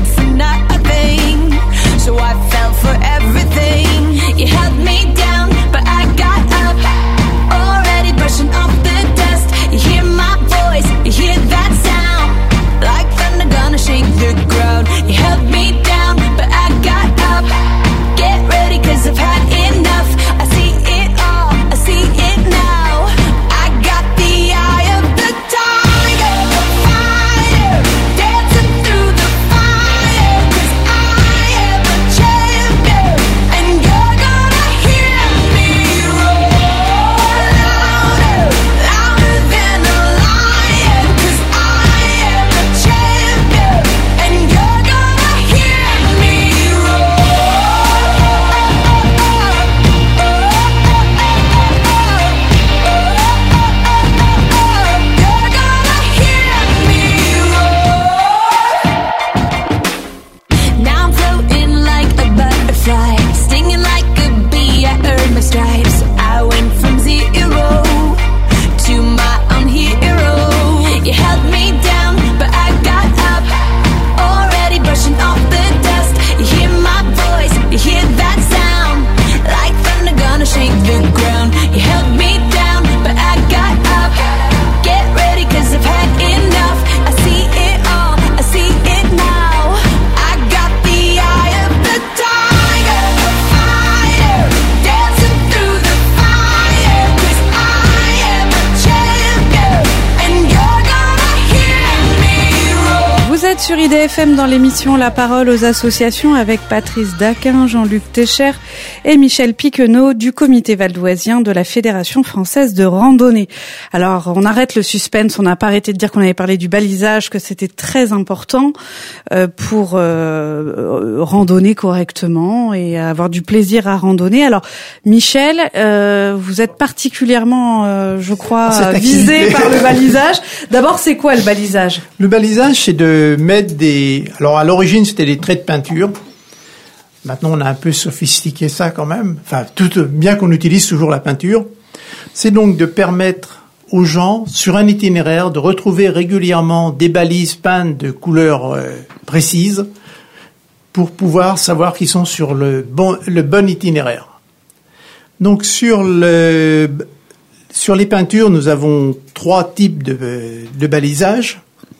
êtes sur I D F M dans l'émission La Parole aux associations avec Patrice Daquin, Jean-Luc Técher et Michel Piquenot du comité valdoisien de la Fédération française de randonnée. Alors, on arrête le suspense, on n'a pas arrêté de dire qu'on avait parlé du balisage, que c'était très important euh, pour euh, randonner correctement et avoir du plaisir à randonner. Alors, Michel, euh, vous êtes particulièrement, euh, je crois, visé par le balisage. D'abord, c'est quoi le balisage ? Le balisage, c'est de mettre des... Alors, à l'origine, c'était des traits de peinture. Maintenant, on a un peu sophistiqué ça quand même. Enfin, tout, bien qu'on utilise toujours la peinture. C'est donc de permettre aux gens, sur un itinéraire, de retrouver régulièrement des balises peintes de couleurs euh, précises pour pouvoir savoir qu'ils sont sur le bon, le bon itinéraire. Donc, sur le... Sur les peintures, nous avons trois types de, de balisage.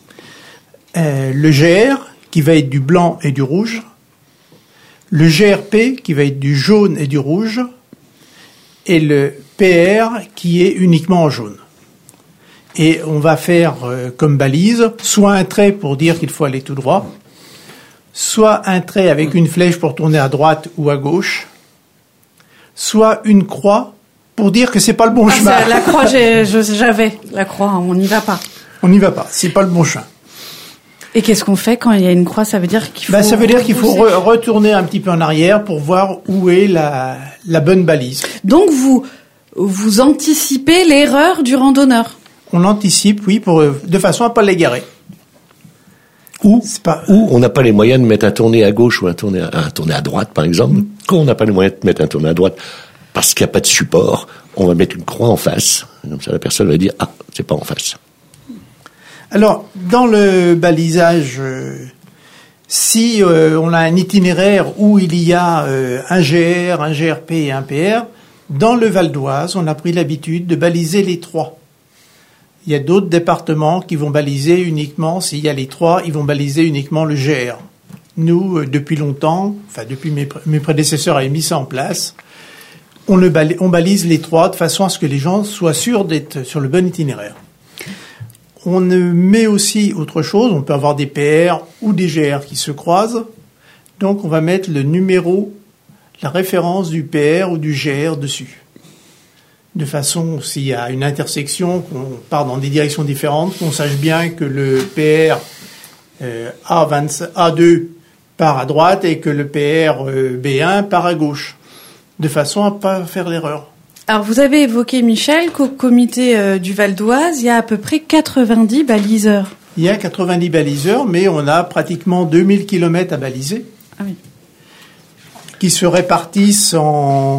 Euh, le G R, qui va être du blanc et du rouge. Le G R P, qui va être du jaune et du rouge. Et le P R, qui est uniquement en jaune. Et on va faire euh, comme balise, soit un trait pour dire qu'il faut aller tout droit, soit un trait avec une flèche pour tourner à droite ou à gauche, soit une croix pour dire que c'est pas le bon ah, chemin. La croix, j'ai, j'avais la croix, on n'y va pas. On n'y va pas, c'est pas le bon chemin. Et qu'est-ce qu'on fait quand il y a une croix ? Ça veut dire qu'il faut... Ben, ça veut dire qu'il faut re- retourner un petit peu en arrière pour voir où est la, la bonne balise. Donc vous, vous anticipez l'erreur du randonneur ? On anticipe, oui, pour, de façon à pas l'égarer. Ou, pas... ou on n'a pas les moyens de mettre un tourné à gauche ou un tourné à, un tourné à droite, par exemple. Mmh. Quand on n'a pas les moyens de mettre un tourné à droite, parce qu'il n'y a pas de support, on va mettre une croix en face. Comme ça, la personne va dire « Ah, c'est pas en face ». Alors, dans le balisage, euh, si euh, on a un itinéraire où il y a euh, un G R, un G R P et un P R, dans le Val d'Oise, on a pris l'habitude de baliser les trois. Il y a d'autres départements qui vont baliser uniquement, s'il y a les trois, ils vont baliser uniquement le G R. Nous, euh, depuis longtemps, enfin depuis mes, mes prédécesseurs avaient mis ça en place, on, le balise, on balise les trois de façon à ce que les gens soient sûrs d'être sur le bon itinéraire. On met aussi autre chose, on peut avoir des P R ou des G R qui se croisent, donc on va mettre le numéro, la référence du P R ou du G R dessus. De façon, s'il y a une intersection, qu'on part dans des directions différentes, qu'on sache bien que le P R euh, A vingt, A deux part à droite et que le P R euh, B un part à gauche, de façon à ne pas faire l'erreur. Alors, vous avez évoqué, Michel, qu'au comité euh, du Val d'Oise, il y a à peu près quatre-vingt-dix baliseurs. Il y a quatre-vingt-dix baliseurs, mais on a pratiquement deux mille kilomètres à baliser. Ah oui. Qui se répartissent en...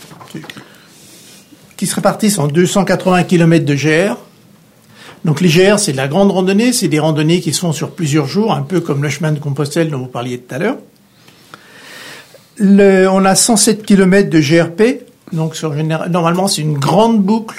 qui se répartissent en deux cent quatre-vingts kilomètres de G R. Donc les G R, c'est de la grande randonnée, c'est des randonnées qui se font sur plusieurs jours, un peu comme le chemin de Compostelle dont vous parliez tout à l'heure. Le, on a cent sept kilomètres de G R P, donc sur, normalement c'est une grande boucle.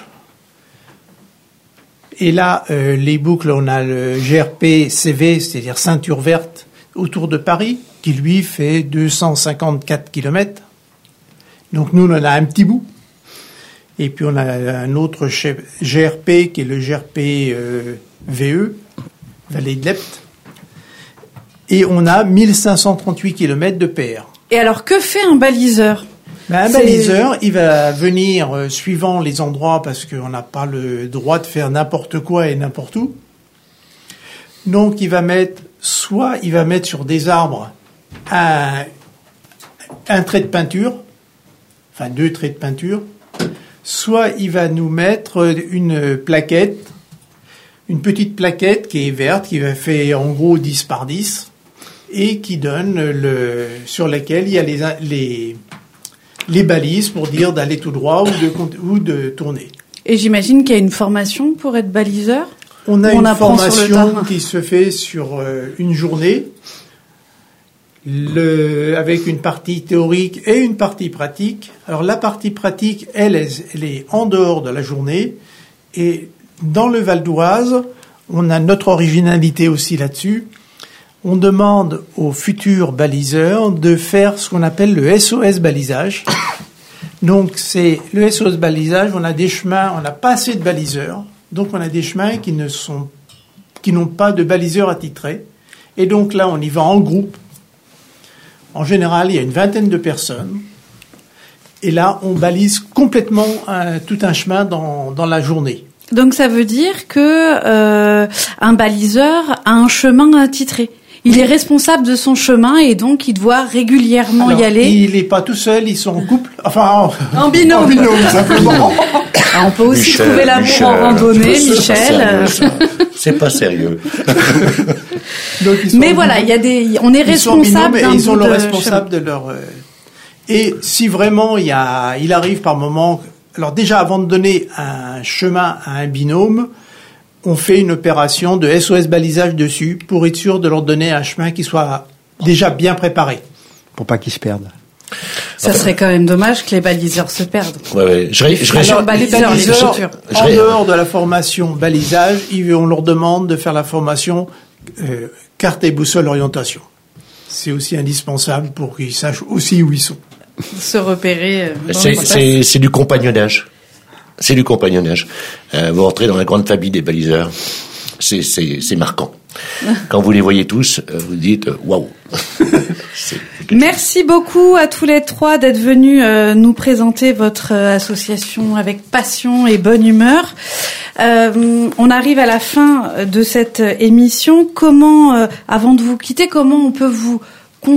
Et là, euh, les boucles, on a le G R P C V, c'est-à-dire ceinture verte, autour de Paris, qui lui fait deux cent cinquante-quatre kilomètres. Donc nous, on en a un petit bout. Et puis on a un autre G R P qui est le G R P euh, V E, Vallée de l'Epte. Et on a mille cinq cent trente-huit kilomètres de P R. Et alors, que fait un baliseur ? Ben, un C'est... baliseur, il va venir euh, suivant les endroits parce qu'on n'a pas le droit de faire n'importe quoi et n'importe où. Donc il va mettre, soit il va mettre sur des arbres un, un trait de peinture, enfin deux traits de peinture, soit il va nous mettre une plaquette, une petite plaquette qui est verte, qui va faire en gros dix par dix, et qui donne le, sur laquelle il y a les, les, les balises pour dire d'aller tout droit ou de, ou de tourner. Et j'imagine qu'il y a une formation pour être baliseur ? On a on une formation qui se fait sur euh, une journée, le, avec une partie théorique et une partie pratique. Alors la partie pratique, elle, elle est en dehors de la journée. Et dans le Val d'Oise, on a notre originalité aussi là-dessus. On demande aux futurs baliseurs de faire ce qu'on appelle le S O S balisage. Donc c'est le S O S balisage, on a des chemins, on n'a pas assez de baliseurs. Donc on a des chemins qui ne sont, qui n'ont pas de baliseurs attitrés. Et donc là, on y va en groupe. En général, il y a une vingtaine de personnes. Et là, on balise complètement un, tout un chemin dans, dans la journée. Donc ça veut dire que euh, un baliseur a un chemin attitré. Il oui. est responsable de son chemin et donc il doit régulièrement Alors, y aller. Il n'est pas tout seul, ils sont en couple. Enfin, en, en binôme. En binôme, simplement. Ah, on peut aussi Michel, trouver l'amour Michel, en randonnée, Michel. C'est pas sérieux. Donc, ils sont Mais voilà, il y a des, on est responsable d'un et ils ont bout le de responsable chemin. de leur. Euh, et si vraiment il y a, il arrive par moment. Alors déjà, avant de donner un chemin à un binôme, on fait une opération de S O S balisage dessus pour être sûr de leur donner un chemin qui soit déjà bien préparé. Pour pas qu'ils se perdent. Ça serait quand même dommage que les baliseurs se perdent. Ouais, ouais. Je, je, je, Alors, baliseurs, les chaussures. En dehors de la formation balisage, on leur demande de faire la formation euh, carte et boussole orientation. C'est aussi indispensable pour qu'ils sachent aussi où ils sont. Se repérer. C'est, c'est, c'est du compagnonnage. C'est du compagnonnage. Euh, vous rentrez dans la grande famille des baliseurs. C'est, c'est, c'est marquant. Quand vous les voyez tous, vous dites waouh. Merci beaucoup à tous les trois d'être venus euh, nous présenter votre euh, association avec passion et bonne humeur. Euh, on arrive à la fin de cette émission. Comment, euh, avant de vous quitter, comment on peut vous contacter ?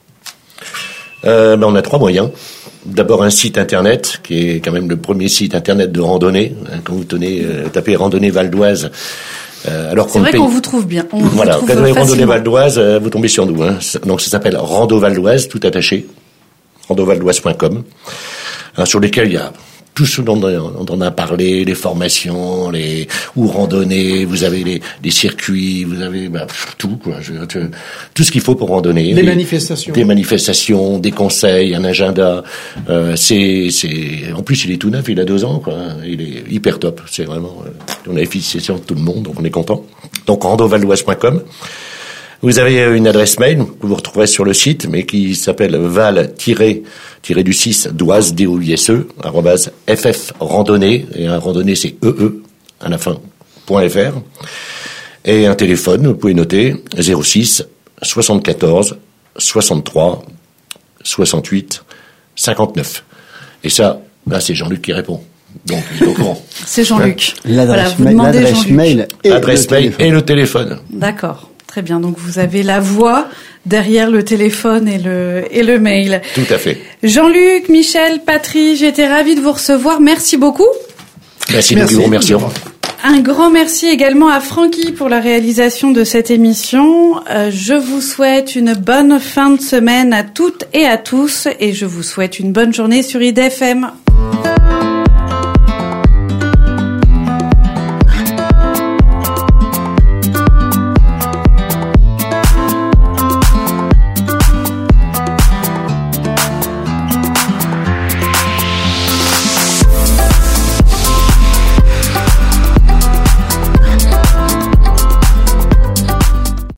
Euh, ben on a trois moyens. D'abord un site internet qui est quand même le premier site internet de randonnée. Quand vous tenez, euh, tapez randonnée Val d'Oise. Euh, alors c'est qu'on vrai paye... qu'on vous trouve bien. On voilà, vous quand vous avez randonnée Val facilement. d'Oise, euh, vous tombez sur nous. Hein. Donc ça s'appelle Rando Val d'Oise, tout attaché. rando val d'oise point com. Alors, sur lesquels il y a tout ce dont on a parlé, les formations, les ou randonnées, vous avez les, les circuits, vous avez bah, tout quoi, je, je, tout ce qu'il faut pour randonner. Des manifestations, des manifestations, des conseils, un agenda. Euh, c'est, c'est, en plus il est tout neuf, il a deux ans quoi, il est hyper top. C'est vraiment, euh, on a efficacité de tout le monde, donc on est content. Donc rando val d'oise point com. Vous avez une adresse mail que vous retrouverez sur le site, mais qui s'appelle val-du six d'Oise, D O I S E, arrobase ff randonnée, et un randonnée c'est E E, à la fin, point fr. Et un téléphone, vous pouvez noter, zéro six soixante-quatorze soixante-trois soixante-huit cinquante-neuf. Et ça, là c'est Jean-Luc qui répond. Donc, il est au courant. C'est Jean-Luc. L'adresse, voilà, vous mail, l'adresse Jean-Luc. mail et L'adresse le mail téléphone. et le téléphone. D'accord. Très bien. Donc, vous avez la voix derrière le téléphone et le, et le mail. Tout à fait. Jean-Luc, Michel, Patry, j'étais ravie de vous recevoir. Merci beaucoup. Merci, Merci. nous vous remercions. Un grand merci également à Francky pour la réalisation de cette émission. Euh, je vous souhaite une bonne fin de semaine à toutes et à tous et je vous souhaite une bonne journée sur I D F M.